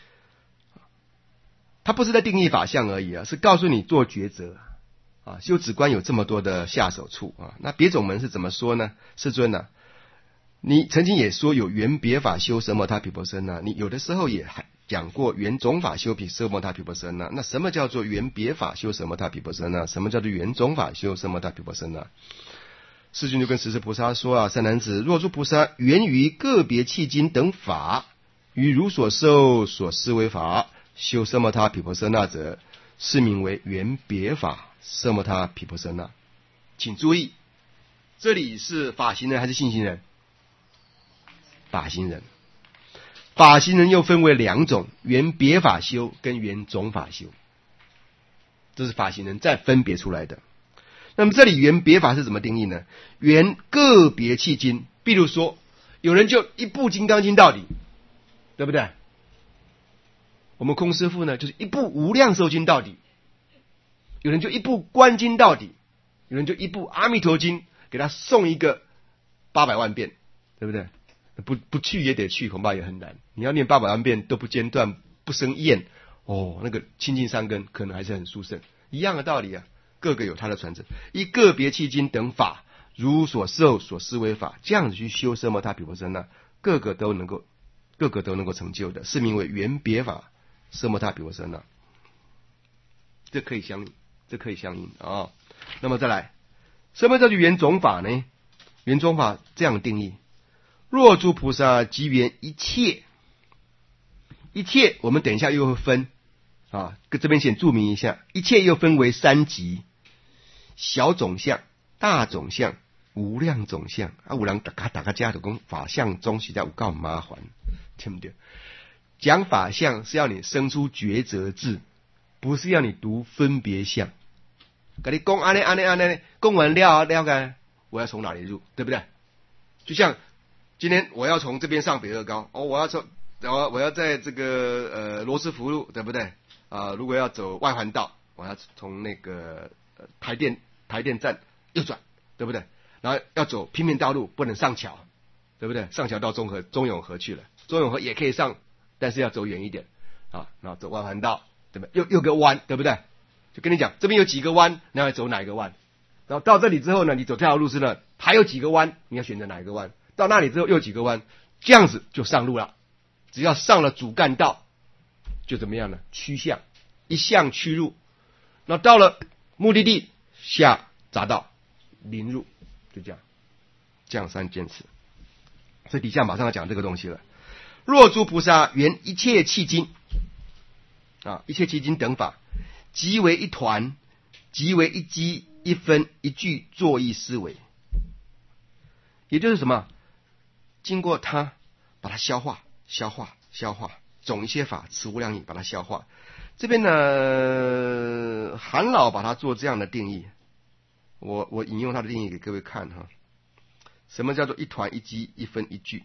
他不是在定义法相而已是告诉你做抉择修止观有这么多的下手处那别种门是怎么说呢？世尊你曾经也说有缘别法修奢摩他毗婆舍那，你有的时候也讲过缘种法修奢摩他毗婆舍那。那什么叫做缘别法修奢摩他毗婆舍那？什么叫做缘种法修奢摩他毗婆舍那？世尊就跟十世菩萨说善男子，若诸菩萨缘于个别契经等法，于如所受所思维法修奢摩他毗婆舍那者，是名为缘别法奢摩他毗婆舍那。请注意，这里是法行人还是信行人？法行人。法行人又分为2种，缘别法修跟缘种法修，这是法行人再分别出来的。那么这里缘别法是怎么定义呢？缘个别契经，比如说有人就一部金刚经到底，对不对？我们空师父呢就是一部无量寿经到底，有人就一部观经到底，有人就一部阿弥陀经给他送一个800万遍，对不对？不去也得去，恐怕也很难。你要念800万遍都不间断不生厌那个清净三根可能还是很殊胜。一样的道理各个有他的传承，依个别契经等法，如所受所思维法，这样子去修奢摩他毗婆舍那，个个都能够成就的，是名为缘别法奢摩他毗婆舍那。这可以相应那么再来，什么叫做缘种法呢？缘种法这样定义：若诸菩萨即缘一切，我们等一下又会分这边先注明一下，一切又分为3级：小种相、大种相、无量种相有人大家家就讲法相中实在有够麻烦，对不对？讲法相是要你生出抉择智，不是要你读分别相。跟你讲安尼，讲完了解我要从哪里入，对不对？就像今天我要从这边上北二高我要在这个罗斯福路，对不对？如果要走外环道，我要从那个台电站右转，对不对？然后要走平面道路，不能上桥，对不对？上桥到中永和去了，中永和也可以上，但是要走远一点然后走外环道，对不对？又个弯，对不对？就跟你讲这边有几个弯，你要走哪一个弯？然后到这里之后呢，你走这条路是呢还有几个弯，你要选择哪一个弯？到那里之后又几个弯，这样子就上路了。只要上了主干道，就怎么样呢？趋向一向趋入。那到了目的地， 下匝道，临入，就这样，这样3件词。所以底下马上要讲这个东西了。若诸菩萨缘一切契经啊，一切契经等法，即为一团，即为一机一分一句作意思维。也就是什么？经过它把它消化，总一切法此无量义把它消化。这边呢，韩老把它做这样的定义，我引用他的定义给各位看哈。什么叫做一团一机一分一句？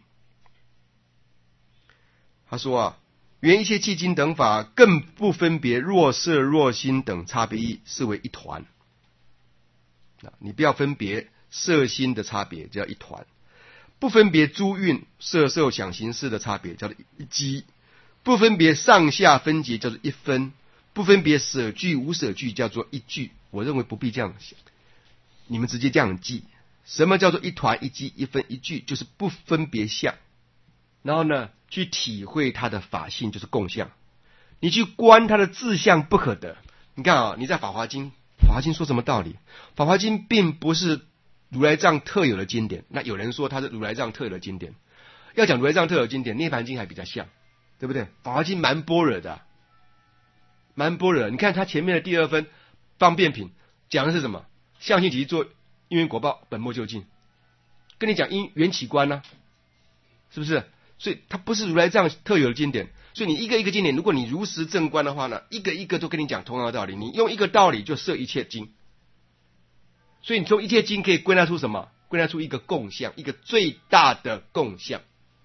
他说啊，缘一切契经等法，更不分别若色若心等差别义，是为一团。你不要分别色心的差别，叫一团；不分别诸蕴色受想行识的差别，叫做一机；不分别上下分别，叫做一分；不分别舍句无舍句，叫做一句。我认为不必这样想，你们直接这样记。什么叫做一团一机一分一句？就是不分别相，然后呢，去体会它的法性，就是共相。你去观它的自相不可得。你看啊，你在法华经说什么道理？法华经并不是如来藏特有的经典。那有人说它是如来藏特有的经典，要讲如来藏特有的经典，涅盘经还比较像，对不对？法华经蛮般若的，蛮般若。你看它前面的第2分方便品讲的是什么？相性即做因缘果报，本末究竟，跟你讲因缘起观呢、是不是？所以它不是如来藏特有的经典。所以你一个一个经典，如果你如实正观的话呢，一个一个都跟你讲同样的道理，你用一个道理就摄一切经。所以你从一切经可以归纳出什么？归纳出一个共相，一个最大的共相。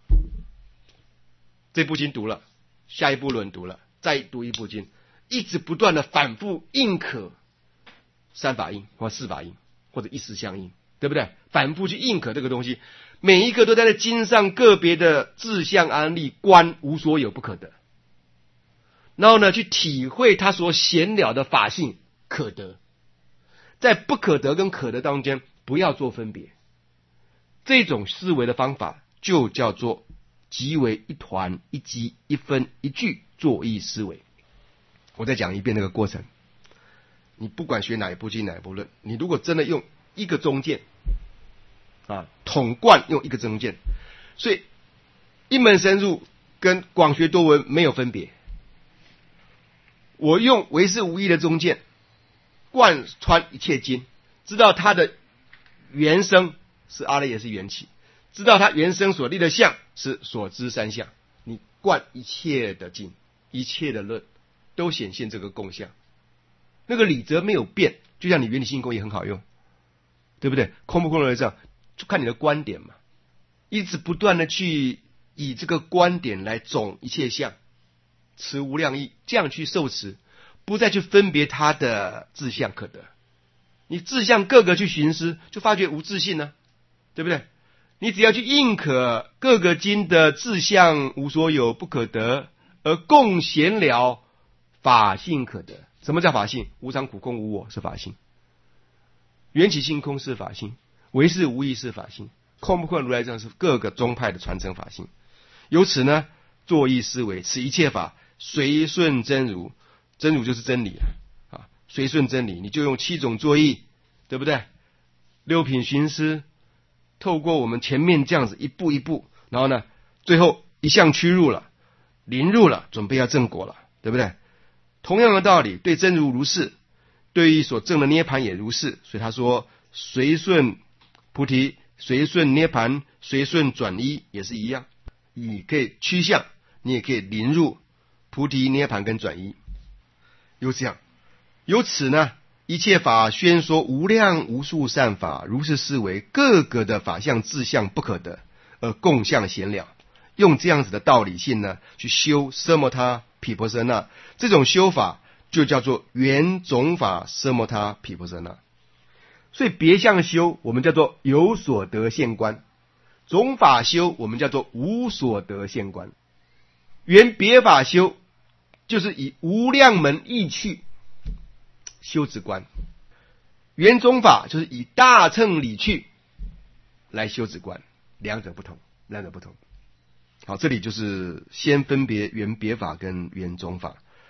这部经读了，下一部轮读了，再读一部经，一直不断的反复印可3法印或4法印或者一时相应，对不对？反复去印可这个东西，每一个都在这经上个别的自相安立观无所有不可得，然后呢去体会他所显了的法性可得，在不可得跟可得当间不要做分别。这种思维的方法就叫做即为一团一机一分一句作意思维。我再讲一遍那个过程。你不管学哪一部经哪一部论，你如果真的用一个中见啊，统贯用一个中见，所以一门深入跟广学多闻没有分别。我用唯识无异的中见贯穿一切经，知道它的原生是阿赖耶识缘起，知道它原生所立的相是所知三相，你贯一切的经，一切的论都显现这个共相。那个理则没有变，就像你原理性空也很好用，对不对？空不空的这样，就看你的观点嘛。一直不断的去以这个观点来总一切相，持无量义，这样去受持，不再去分别它的自相可得。你自相各个去寻思，就发觉无自性呢、对不对？你只要去印可各个经的自相无所有不可得，而共显了法性可得。什么叫法性？无常苦空无我是法性，缘起性空是法性，唯识无异是法性，空不空如来藏是各个宗派的传承法性。由此呢，作意思维，此一切法随顺真如，真如就是真理啊，随顺真理，你就用7种作意，对不对？6品寻思，透过我们前面这样子一步一步，然后呢，最后一项趋入了，临入了，准备要正果了，对不对？同样的道理，对真如如是，对于所证的涅盘也如是。所以他说，随顺菩提，随顺涅盘，随顺转依也是一样。你可以趋向，你也可以临入菩提、涅盘跟转依。由此呢，一切法宣说无量无数善法，如是思维，各个的法相自相不可得，而共相显了。用这样子的道理性呢，去修奢摩他毗婆舍那，这种修法就叫做圆种法奢摩他毗婆舍那。所以别相修我们叫做有所得现观，种法修我们叫做无所得现观，圆别法修就是以无量门意趣修止观，圆种法就是以大乘理趣来修止观，两者不同。好，这里就是先分别圆别法跟圆种法。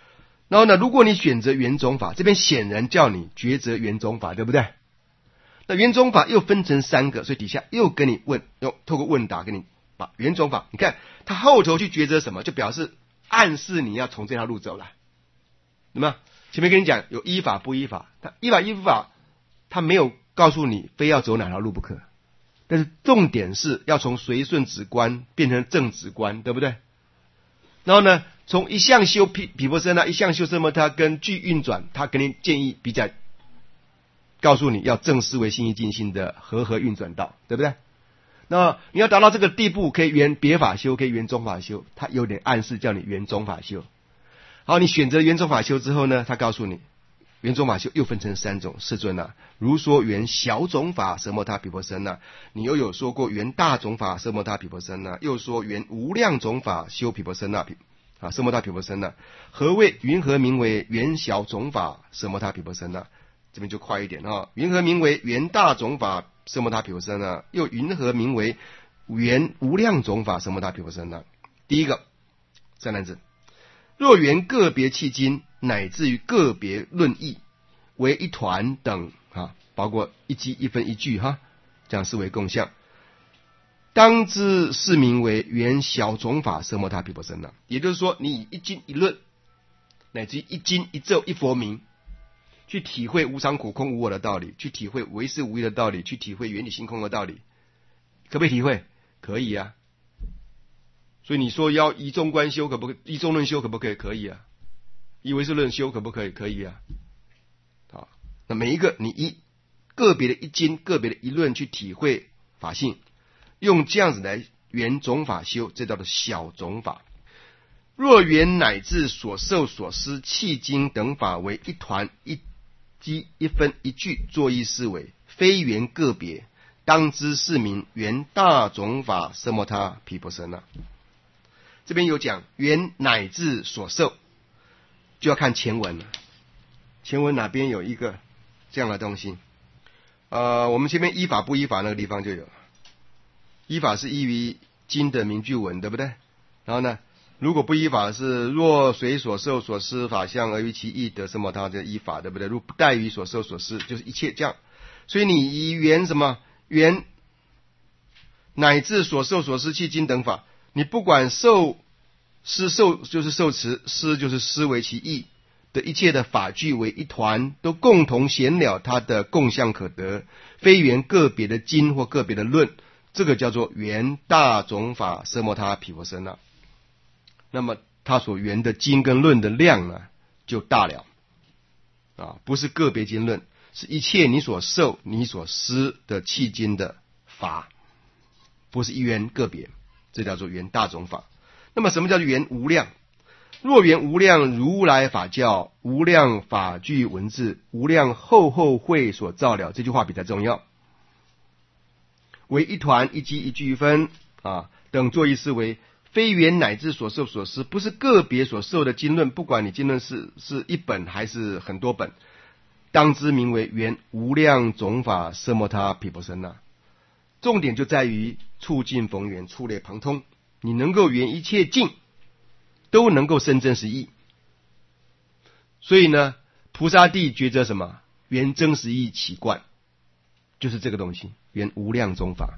然后呢，如果你选择圆种法，这边显然叫你抉择圆种法，对不对？那圆种法又分成3个，所以底下又跟你问，透过问答跟你把圆种法，你看他后头去抉择什么，就表示暗示你要从这条路走了。那么前面跟你讲有依法不依法，他依法依法，他没有告诉你非要走哪条路不可，但是重点是要从随顺止观变成正止观，对不对？然后呢，从一向修毗婆舍那，一向修奢摩他跟具运转，他给你建议比较，告诉你要正思维心意尽性的和运转道，对不对？那你要达到这个地步，可以圆别法修，可以圆中法修，他有点暗示叫你圆中法修。好，你选择圆中法修之后呢，他告诉你圆中法修又分成3种，世尊啊，如说圆小种法奢摩他毗婆舍那，你又有说过圆大种法奢摩他毗婆舍那，又说圆无量种法修毗婆舍那奢摩他毗婆舍那，云何名为圆小种法奢摩他毗婆舍那？这边就快一点啊！云何名为圆大种法奢摩他毗婆舍那？又云何名为圆无量种法奢摩他毗婆舍那？第一个善男子，若圆个别契经，乃至于个别论义，为一团等包括一机一分一句这样视为共相，当知是名为圆小种法奢摩他毗婆舍那。也就是说，你以一经一论，乃至于一经一咒一佛名，去体会无常苦空无我的道理，去体会唯识无义的道理，去体会原理性空的道理，可不可以体会？可以啊。所以你说要依中观修可不可以？依中论修可不可以？可以啊。依唯识论修可不可以？可以啊。好，那每一个你依个别的一经、个别的一论去体会法性，用这样子来圆种法修，这叫做小种法。若圆乃至所受所思契经等法为一团一机一分一句作意思维，非圆个别，当知是名圆大种法奢摩他毗婆舍那。这边有讲圆乃至所受，就要看前文了。前文哪边有一个这样的东西？我们前面依法不依法那个地方就有。依法是依于经的名句文，对不对？然后呢，如果不依法是若随所受所思法相而于其意得奢摩他，这依法，对不对？如不怠于所受所思，就是一切这样。所以你以圆什么？圆乃至所受所思契经等法，你不管受就是受持，思就是思为其意的一切的法具为一团，都共同显了它的共相可得，非圆个别的经或个别的论，这个叫做圆大种法奢摩他毗婆舍那。那么它所圆的经跟论的量呢，就大了不是个别经论，是一切你所受你所思的契经的法，不是一圆个别，这叫做圆大种法。那么什么叫做圆无量？若圆无量如来法教，无量法具文字，无量后会所造了，这句话比较重要。为一团一机一句一分等作意思维，非圆乃至所受所思，不是个别所受的经论，不管你经论是一本还是很多本，当知名为圆无量种法奢摩他毗婆舍那。重点就在于触境逢缘，触类旁通，你能够圆一切境，都能够生真实义。所以呢，菩萨地抉择什么？圆真实义起观，就是这个东西，圆无量种法，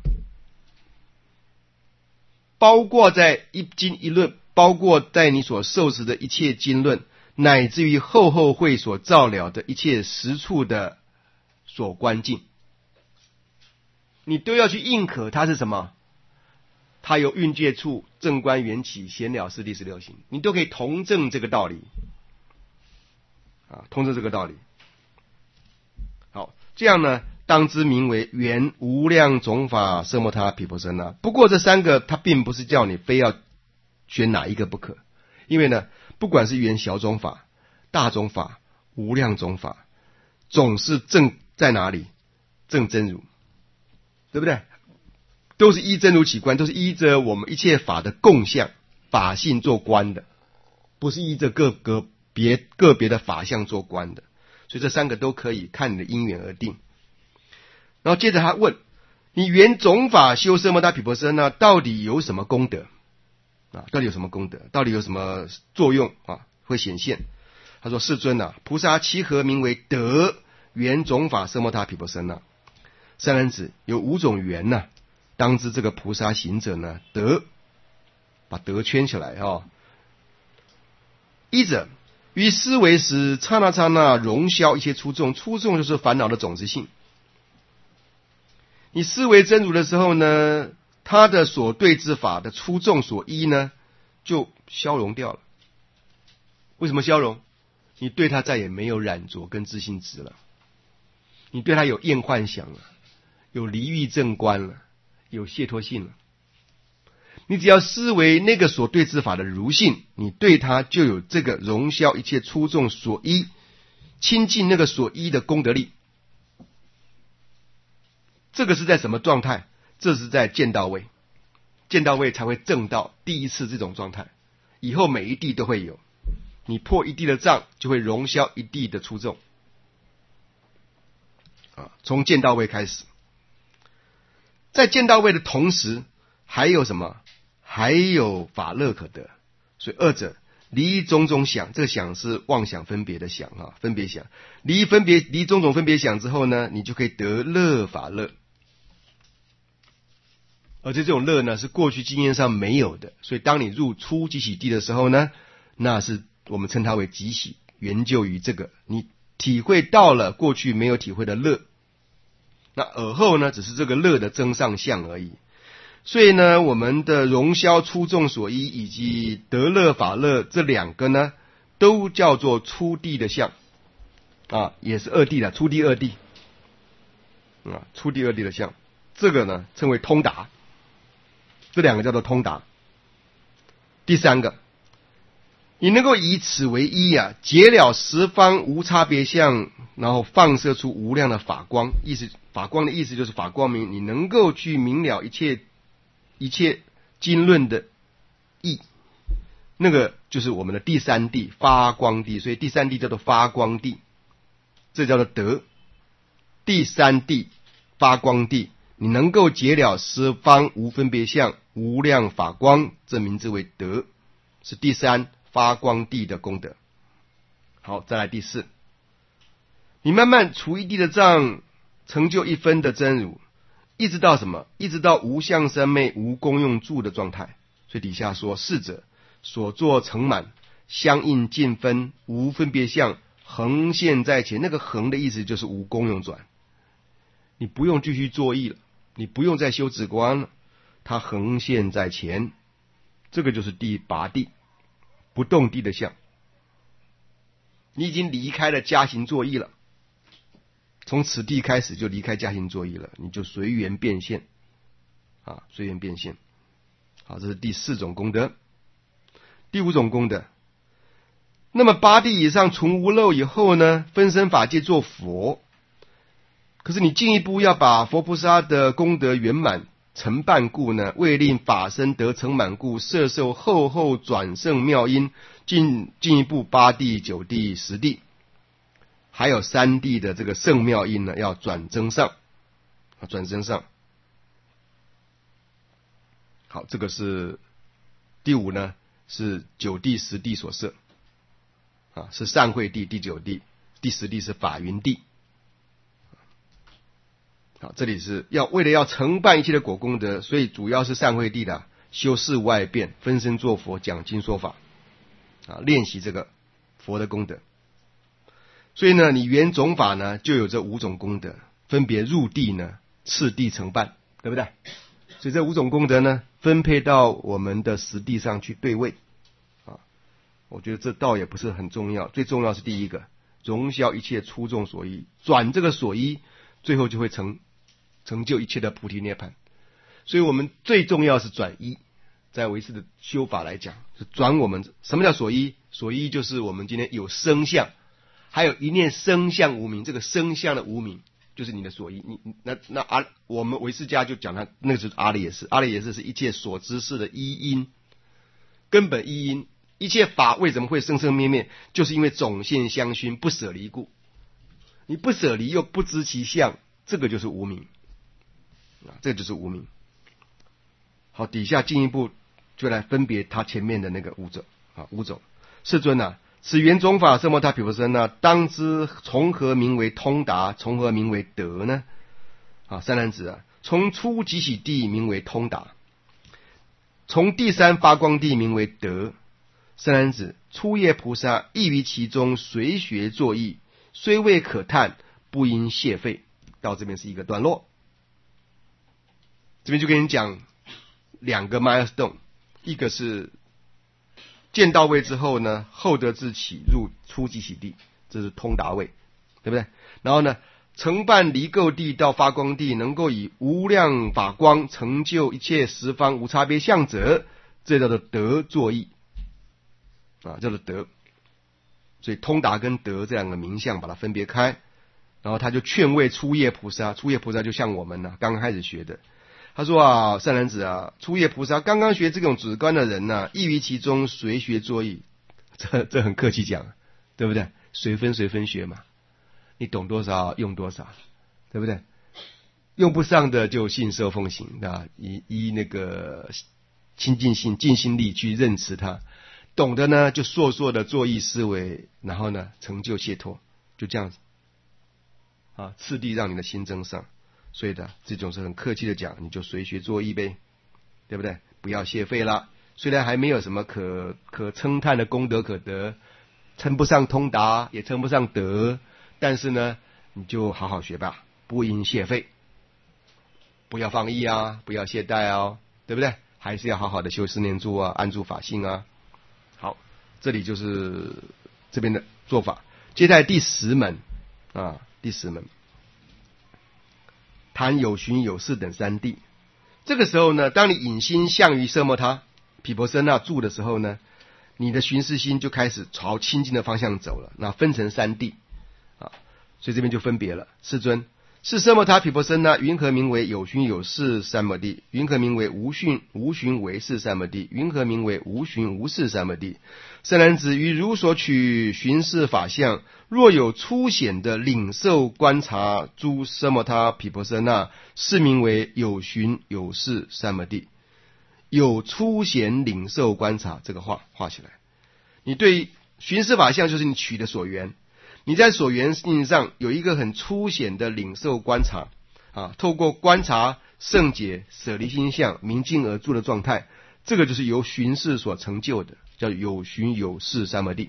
包括在一经一论，包括在你所受持的一切经论，乃至于后会所造了的一切实处的所观境，你都要去认可它是什么？它由蕴界处正观缘起显了是第16行，你都可以同证这个道理同证这个道理。好，这样呢，当知名为圆无量种法奢摩他毗婆舍那。不过这3个它并不是叫你非要选哪一个不可，因为呢，不管是圆小种法、大种法、无量种法，总是正在哪里？正真如，对不对？都是依真如起观，都是依着我们一切法的共相法性做观的，不是依着个别的法相做观的。所以这3个都可以看你的因缘而定。然后接着他问你圆种法修奢摩他毗婆舍那到底有什么功德到底有什么功德？到底有什么作用会显现？ 他说：“世尊啊，菩萨其何名为德？缘种法奢摩他毗婆舍那。善男子，有5种缘呐、当知这个菩萨行者呢，德，把德圈起来哈。一者，于思维时，刹那刹那容消一切粗重，粗重就是烦恼的种子性。你思维真如的时候呢，他的所对之法的粗重所依呢，就消融掉了。为什么消融？你对他再也没有染着跟自信执了，你对他有厌幻想了，有离欲正观了，有解脱性了。你只要思维那个所对之法的如性，你对他就有这个容消一切粗重所依，亲近那个所依的功德力。这个是在什么状态？这是在见到位，见到位才会证到第一次这种状态，以后每一地都会有。你破一地的障，就会容消一地的粗重。从见到位开始，在见到位的同时，还有什么？还有法乐可得。所以二者离种种想，这个想是妄想分别的想啊，分别想，离种种分别想之后呢，你就可以得乐法乐。而且这种乐呢，是过去经验上没有的，所以当你入初极喜地的时候呢，那是我们称它为极喜，缘就于这个，你体会到了过去没有体会的乐。那尔后呢，只是这个乐的增上相而已。所以呢，我们的容消粗重所依以及得乐法乐这两个呢，都叫做初地的相啊，也是二地的初地二地啊，初地二地的相，这个呢称为通达，这两个叫做通达。第三个，你能够以此为依啊，解了十方无差别相，然后放射出无量的法光。法光的意思就是法光明，你能够去明了一切经论的义，那个就是我们的第三地发光地，所以第三地叫做发光地，这叫做德。第三地发光地，你能够解了十方无分别相无量法光，这名字为德，是第三发光地的功德。好，再来第四，你慢慢除一地的障，成就一分的真如，一直到什么？一直到无相三昧无功用住的状态。所以底下说，是者所作成满，相应尽分，无分别相，横现在前。那个横的意思就是无功用转，你不用继续作意了，你不用再修止观了，它横现在前。这个就是第八地不动地的相，你已经离开了加行作意了，从此地开始就离开加行作意了，你就随缘变现啊，随缘变现。好，这是第四种功德。第五种功德，那么八地以上纯无漏以后呢，分身法界做佛。可是你进一步要把佛菩萨的功德圆满成办故呢，为令法身得成满故，摄受后转胜妙音，进一步八地九地十地，还有三地的这个圣妙音呢，要转增上，转增上。好，这个是第五呢，是九地十地所摄啊，是善慧地第九地，第十地是法云地。好，这里是为了要承办一切的果功德，所以主要是善慧地的修事外变，分身做佛，讲经说法啊，练习这个佛的功德。所以呢，你圆种法呢，就有这五种功德，分别入地呢，次第承办，对不对？所以这五种功德呢，分配到我们的实地上去对位啊。我觉得这倒也不是很重要，最重要是第一个，容消一切粗重所依，转这个所依，最后就会成就一切的菩提涅槃。所以我们最重要是转依，在唯识的修法来讲，是转我们。什么叫所依？所依就是我们今天有生相，还有一念生相无明，这个生相的无明就是你的所依。我们唯识家就讲它那个是阿赖耶识，阿赖耶识是一切所知识的依因，根本依因。一切法为什么会生生灭灭，就是因为种现相熏，不舍离故。你不舍离又不知其相，这个就是无明啊，这个就是无明。好，底下进一步就来分别它前面的那个五种啊，五种。世尊啊， 此原种法色摩他毗婆舍那，当知从何名为通达？从何名为得呢？善男子啊，从初即起地名为通达，从第三发光地名为得。善男子，初夜菩萨亦于其中随学作意，虽未可叹，不应谢废。到这边是一个段落，这边就跟你讲两个 milestone， 一个是见到位之后呢，后得自起入初即起地，这是通达位，对不对？然后呢，承办离垢地到发光地，能够以无量法光成就一切十方无差别相者，这叫做得作意叫做得。所以通达跟得这两个名相把它分别开，然后他就劝慰初夜菩萨。初夜菩萨就像我们刚刚开始学的，他说善男子啊，初夜菩萨刚刚学这种止观的人亦于其中随学作意。这很客气讲，对不对？随分学嘛，你懂多少用多少，对不对？用不上的就信受奉行以那个清净心尽心力去认识它，懂的呢就硕硕的作意思维，然后呢成就解脱，就这样子次第让你的心增上。所以这种是很客气的讲，你就随学作意呗，对不对？不要谢废了。虽然还没有什么可称叹的功德可得，称不上通达，也称不上得，但是呢，你就好好学吧，不应谢废，不要放逸不要懈怠对不对？还是要好好的修四念住安住法性好，这里就是这边的做法。接下来第10门第10门谈有寻有事等三谛。这个时候呢，当你引心向于色摩他毗婆舍那住的时候呢，你的寻思心就开始朝清净的方向走了。那分成三谛所以这边就分别了。世尊，是色摩他毗婆舍那云何名为有寻有事三摩地？云何名为无寻为事三摩地？云何名为无寻无事三摩地？善男子，于如所取寻视法相，若有粗显的领受观察诸色摩他毗婆舍那，是名为有寻有事三摩地。有粗显领受观察，这个画起来。你对寻视法相就是你取的所缘，你在所缘性上有一个很粗显的领受观察透过观察圣解舍离心相明净而住的状态，这个就是由寻视所成就的，叫有寻有事三摩地。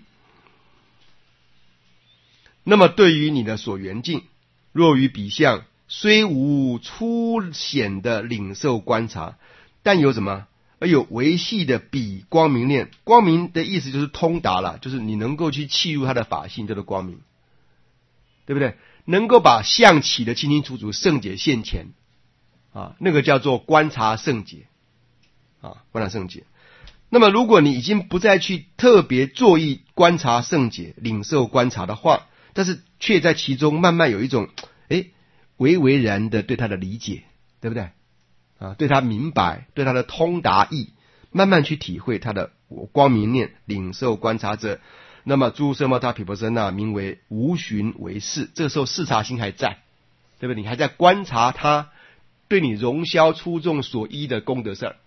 那么对于你的所缘境，若于彼相虽无粗显的领受观察，但有什么？而有维系的彼光明念。光明的意思就是通达了，就是你能够去契入它的法性，叫做光明，对不对？能够把相起的清清楚楚，圣解现前那个叫做观察圣解观察圣解。那么如果你已经不再去特别作意观察圣解领受观察的话，但是却在其中慢慢有一种微然的对它的理解，对不对对它明白，对它的通达意，慢慢去体会它的光明念领受观察者，那么诸色摩他毗婆舍那名为无寻为事。这个时候视察心还在，对不对？你还在观察它对你容消出众所依的功德事儿，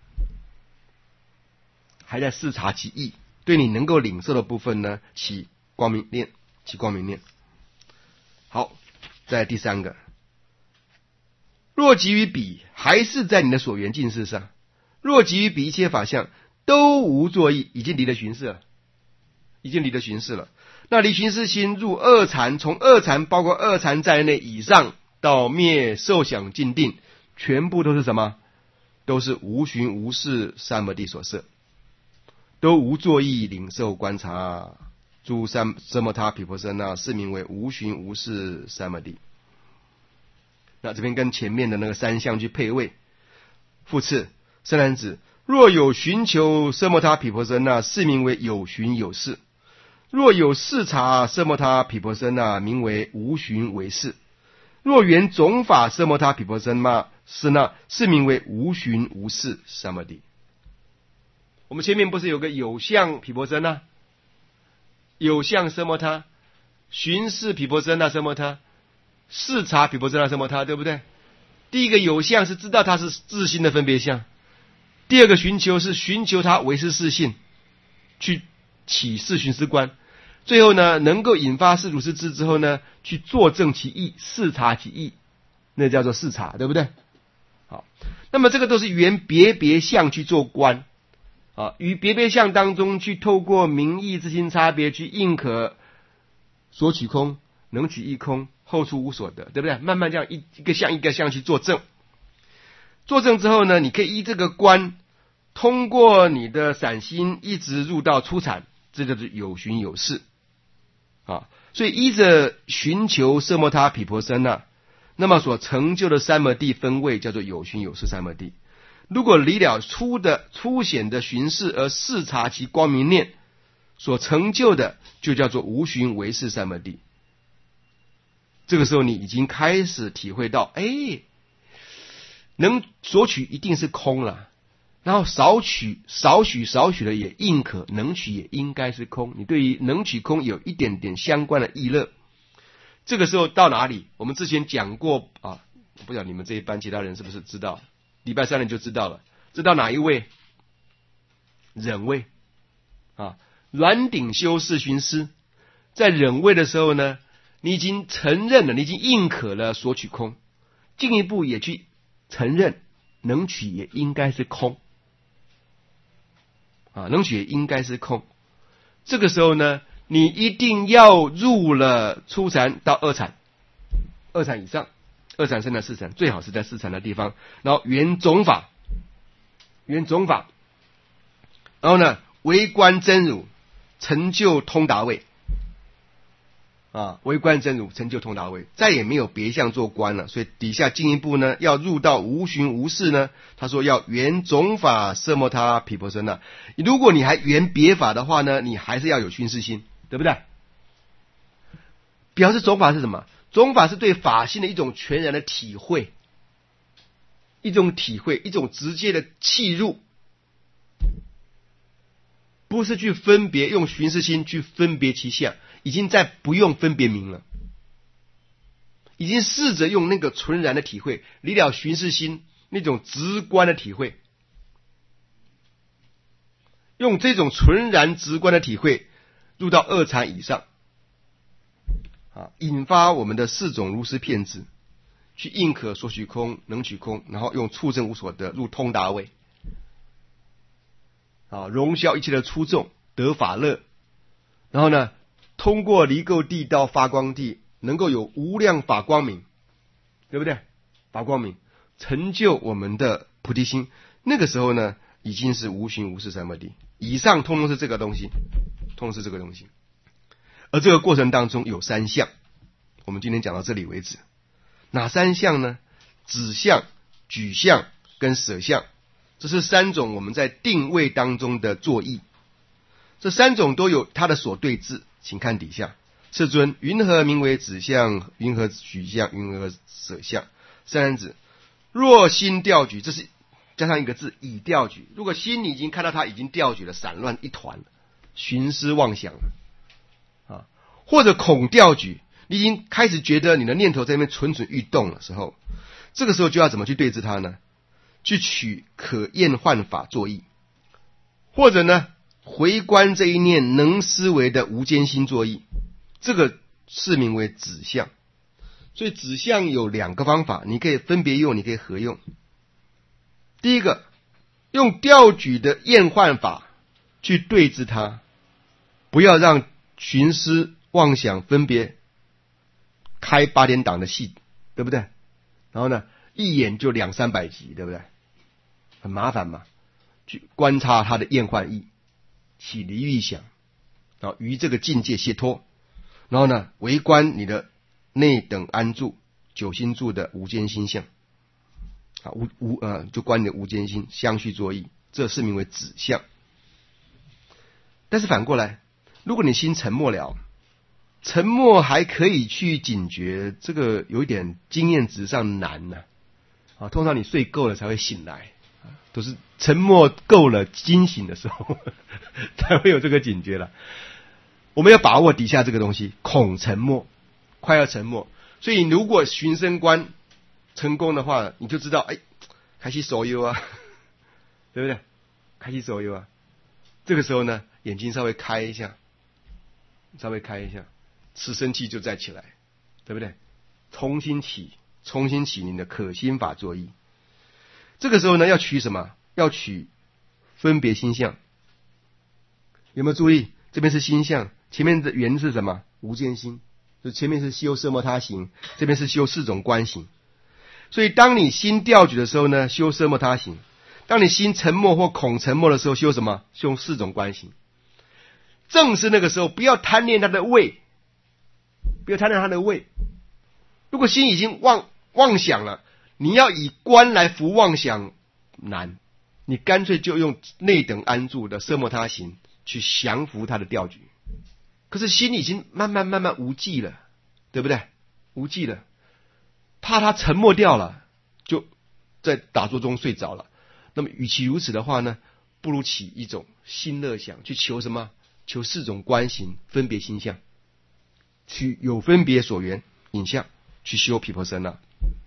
还在视察其意，对你能够领受的部分呢起光明念。好，再来第3个，若即于彼，还是在你的所缘境事上，若即于彼一切法相都无作意，已经离了寻视了，那离寻视心入二禅，从二禅包括二禅在内以上到灭受想尽定，全部都是什么？都是无寻无事三摩地所摄，都无作意领受观察诸色摩他毗婆舍那，是名为无寻无事三摩地。那这边跟前面的那个3项去配位。复次，善男子，若有寻求色摩他毗婆舍那，是名为有寻有事；若有视察色摩他毗婆舍那，名为无寻为事；若缘种法色摩他毗婆舍那，是名为无寻无事三摩地。我们前面不是有个有相毗婆舍那、有相色摩他、寻视毗婆舍那色摩他、视察毗婆舍那色摩他，对不对？第一个有相是知道它是自性的分别相，第二个寻求是寻求它为是自性，去起视寻思观。 最后呢，能够引发世主事智之后呢，去作证其意，视察其意，那叫做视察，对不对？好，那么这个都是原别别相去做观啊，与别别相当中去透过名义之心差别去应可所取空，能取一空，后出无所得，对不对？慢慢这样一个相一个相去作证，作证之后呢，你可以依这个观，通过你的散心一直入到初禅，这就是有寻有视啊。所以依着寻求色摩他毗婆舍那，那么所成就的三摩地分位叫做有寻有视三摩地。如果离了粗显的寻视而视察其光明念，所成就的就叫做无寻唯视三摩地。这个时候你已经开始体会到，能所取一定是空了，然后少许的也应可，能取也应该是空。你对于能取空有一点点相关的意乐。这个时候到哪里？我们之前讲过啊，不知道你们这一班其他人是不是知道？礼拜三人就知道了，知道哪一位？忍位啊，软顶修饰寻思，在忍位的时候呢，你已经承认了，你已经应可了所取空，进一步也去承认能取也应该是空啊，能取也应该是空。这个时候呢，你一定要入了初禅到二禅，二禅以上，二禅升到四禅，最好是在四禅的地方，然后圆总法，然后呢为观真如，成就通达位啊，为观真如成就通达位，再也没有别相做观了。所以底下进一步呢，要入到无寻无视呢，他说要圆总法色摩他毗婆舍那。如果你还圆别法的话呢，你还是要有熏视心，对不对？表示总法是什么？总法是对法性的一种全然的体会，一种直接的契入，不是去分别，用寻视心去分别其相，已经在不用分别名了，已经试着用那个纯然的体会，离了寻视心那种直观的体会，用这种纯然直观的体会入到二禅以上啊，引发我们的四种如实遍知，去应可所取空，能取空，然后用处证无所得入通达位啊，容消一切的粗重，得法乐，然后呢，通过离垢地到发光地，能够有无量法光明，对不对？法光明成就我们的菩提心，那个时候呢，已经是无寻无视三摩地。以上通通是这个东西，而这个过程当中有三项，我们今天讲到这里为止。哪三项呢？止相、举相跟舍相，这是三种我们在定位当中的作意。这三种都有它的所对治，请看底下。世尊，云何名为止相？云何举相？云何舍相？三指，若心调举，这是加上一个字，已调举。如果心你已经看到它已经调举了，散乱一团了，寻思妄想了啊，或者恐调举，你已经开始觉得你的念头在那边蠢蠢欲动的时候，这个时候就要怎么去对治它呢？去取可厌幻法作意，或者呢回观这一念能思维的无间心作意，这个是名为止相。所以止相有两个方法，你可以分别用，你可以合用。第一个，用调举的厌幻法去对治它，不要让寻思妄想分别开8点档的戏，对不对？然后呢，一眼就200-300集，对不对？很麻烦嘛。去观察他的厌幻意，起离欲想，然后于这个境界解脱，然后呢，围观你的内等安住九心住的无间心相啊，就观你的无间心相续作意，这是名为止相。但是反过来，如果你心沉默了，沉默还可以去警觉，这个有一点经验值上难呢啊。通常你睡够了才会醒来，都是沉默够了惊醒的时候才会有这个警觉了。我们要把握底下这个东西，恐沉默，快要沉默。所以如果寻声观成功的话，你就知道，开始手游啊，对不对？开始手游啊，这个时候呢，眼睛稍微开一下稍微开一下，此生气就再起来，对不对？重新起你的可心法作意。这个时候呢，要取什么？要取分别心相。有没有注意？这边是心相，前面的缘是什么？无间心。就前面是修奢摩他行，这边是修四种观行。所以当你心调举的时候呢，修奢摩他行；当你心沉默或恐沉默的时候，修什么？修四种观行。正是那个时候，不要贪恋他的位，不要贪恋他的位。如果心已经妄想了，你要以观来服妄想难，你干脆就用内等安住的奢摩他行去降服他的调举。可是心已经慢慢无记了，对不对？无记了，怕他沉默掉了，就在打坐中睡着了。那么与其如此的话呢，不如起一种心乐想，去求什么？求四种观行，分别心相，去有分别所缘影像，去修毗婆舍那。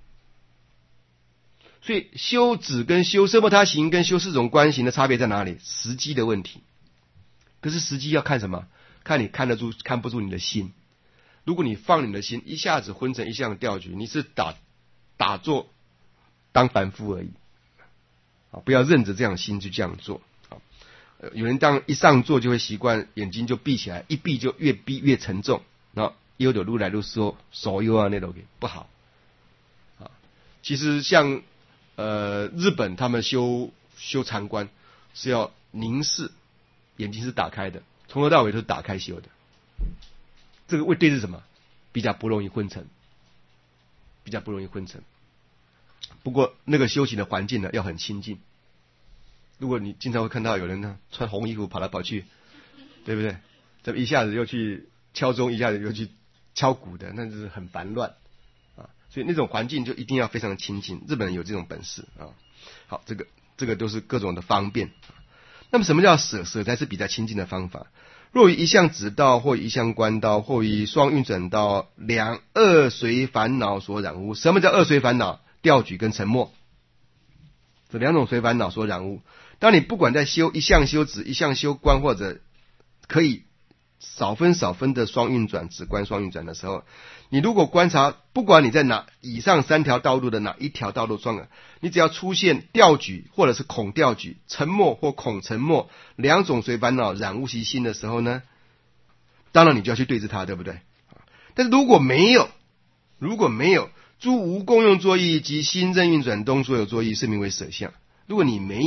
所以修止跟修奢摩他行跟修四种观行的差别在哪里？时机的问题。可是时机要看什么？看你看不住你的心。如果你放你的心一下子昏沉一向调举，你是打坐当凡夫而已。不要认着这样心去这样做。有人当一上座就会习惯眼睛就闭起来，一闭就越闭越沉重，然后悠的路来路说手悠啊那种不好。其实像日本他们修禅观是要凝视，眼睛是打开的，从头到尾都是打开修的。这个为对是什么？比较不容易昏沉，比较不容易昏沉。不过那个修行的环境呢，要很清净。如果你经常会看到有人呢穿红衣服跑来跑去，对不对？这一下子又去敲钟，一下子又去敲鼓的，那就是很烦乱啊。所以那种环境就一定要非常的清净。日本人有这种本事啊。好，这个都是各种的方便。那么什么叫舍？舍才是比较清净的方法。若于一向止道，或一向观道，或于双运转道，两恶随烦恼所染污。什么叫恶随烦恼？调举跟沉默，这两种随烦恼所染污。当你不管在修一向修止、一向修观，或者可以少分的双运转、止观双运转的时候，你如果观察，不管你在哪以上三条道路的哪一条道路上，你只要出现调举或者是恐调举、沉默或恐沉默两种随烦恼染污其心的时候呢，当然你就要去对治它，对不对？但是如果没有诸无功用作意及心任运转中所有作意，是名为舍相。如果你没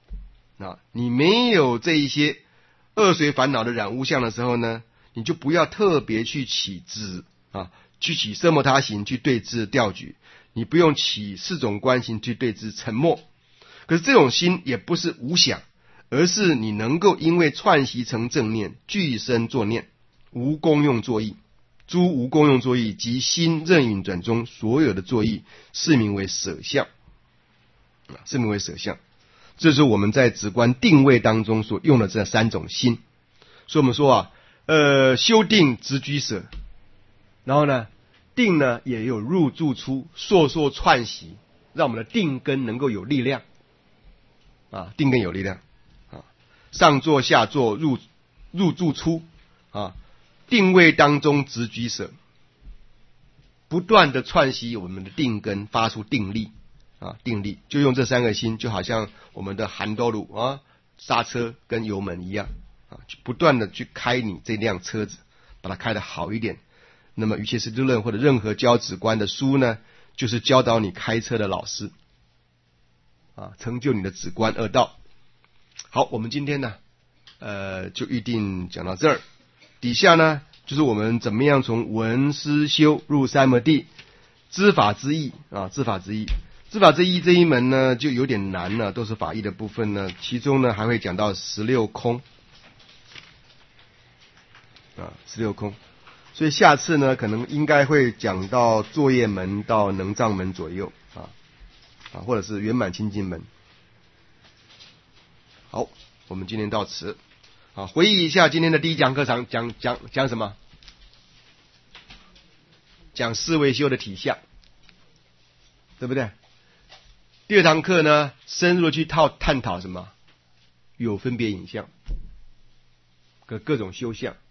有这一些恶随烦恼的染污相的时候呢，你就不要特别去起止去起奢摩他行去对治调举，你不用起四种观行去对治沉默。可是这种心也不是无想，而是你能够因为串习成正念，具身作念，无功用作意，诸无功用作意及心任运转中所有的作意，是名为舍相，是名为舍相。这是我们在止观定位当中所用的这三种心。所以我们说修定直居舍，然后呢定呢也有入住出烁串习，让我们的定根能够有力量定根有力量上坐下坐入住出定位当中直居舍，不断的串习我们的定根，发出定力定力，就用这三个心，就好像我们的含多鲁刹车跟油门一样不断的去开你这辆车子，把它开得好一点。那么瑜伽师地论或者任何教止观的书呢，就是教导你开车的老师成就你的止观二道。好，我们今天呢就预定讲到这儿。底下呢就是我们怎么样从闻思修入三摩地，知法之义知法之义。知法之义这一门呢就有点难了，都是法义的部分呢，其中呢还会讲到16空16空。所以下次呢可能应该会讲到作业门到能藏门左右或者是圆满清净门。好，我们今天到此回忆一下今天的第一讲课堂，讲什么？讲四维修的体相，对不对？第二堂课呢深入的去探讨什么？有分别影像各种修相。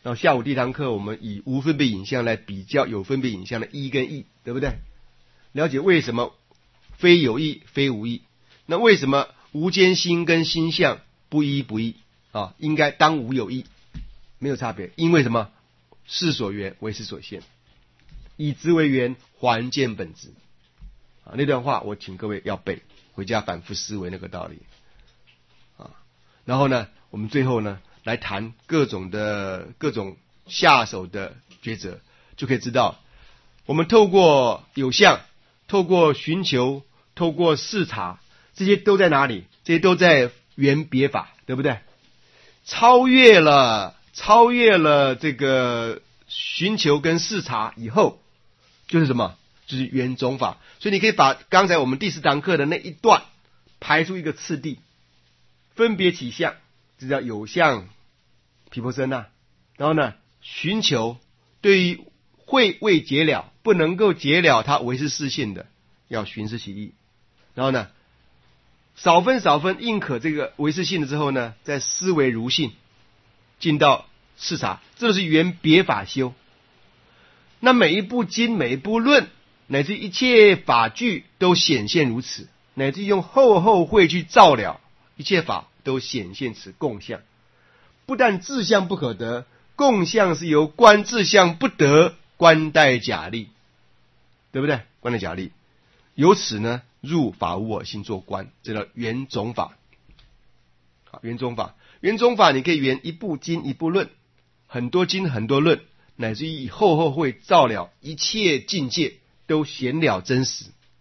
然后下午第一堂课我们以无分别影像来比较有分别影像的一跟异，对不对？了解为什么非有异非无异，那为什么无间心跟心相不一不异啊？应该当无有异，没有差别。因为什么？事所缘为事所现，以执为缘，还见本质。啊，那段话我请各位要背，回家反复思维那个道理。啊，然后呢，我们最后呢来谈各种下手的抉择，就可以知道，我们透过有相，透过寻求，透过视察，这些都在哪里？这些都在缘别法，对不对？超越了这个寻求跟视察以后，就是什么？就是缘种法。所以你可以把刚才我们第4堂课的那一段排出一个次第，分别起相，这叫有相毗婆舍那。然后呢，寻求对于会未解了，不能够解了它唯是视性的，要寻思其意。然后呢，少分应可这个唯是性的之后呢，再思维如性，进到视察，这是缘别法修。那每一部经，每一部论，乃至一切法句都显现如此，乃至用后会去照了，一切法都显现此共相。不但自相不可得，共相是由观自相不得，观待假立，对不对？观待假立，由此呢入法无我心作观，这叫缘种法。好，缘种法，缘种法你可以缘一部经一部论，很多经很多论，乃至于以后会照了一切境界，都显了真实，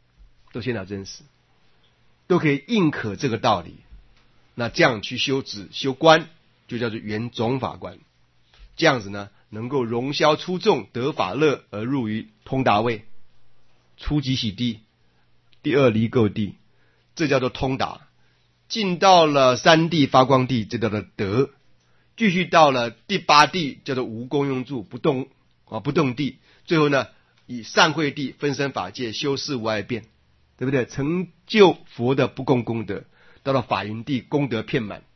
都可以应可这个道理。那这样去修止修观，就叫做缘种法观。这样子呢，能够容消出众，得法乐，而入于通达位，初级洗地，第二离垢地，这叫做通达。进到了3地发光地，这叫做得。继续到了第8地，叫做无功用住，不动地。最后呢，以善慧地分身法界，修饰无碍变，对不对？成就佛的不共功德。到了法云地，功德遍满，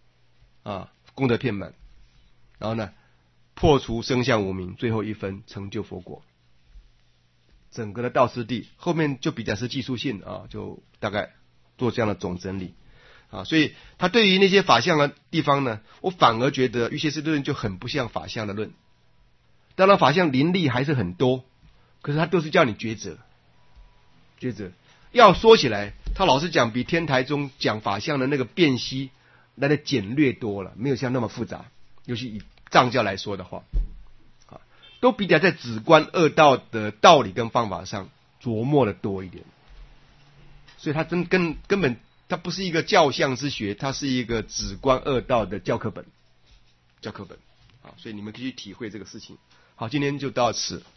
然后呢，破除生相无明，最后一分成就佛果。整个的道次第后面就比较是技术性就大概做这样的总整理所以他对于那些法相的地方呢，我反而觉得瑜伽师论就很不像法相的论。当然法相林立还是很多，可是他都是叫你抉择。要说起来，他老实讲，比天台宗讲法相的那个辨析来的简略多了，没有像那么复杂。尤其以藏教来说的话，都比较在止观二道的道理跟方法上琢磨的多一点。所以他根本它不是一个教相之学，它是一个止观二道的教科本。所以你们可以去体会这个事情。好，今天就到此。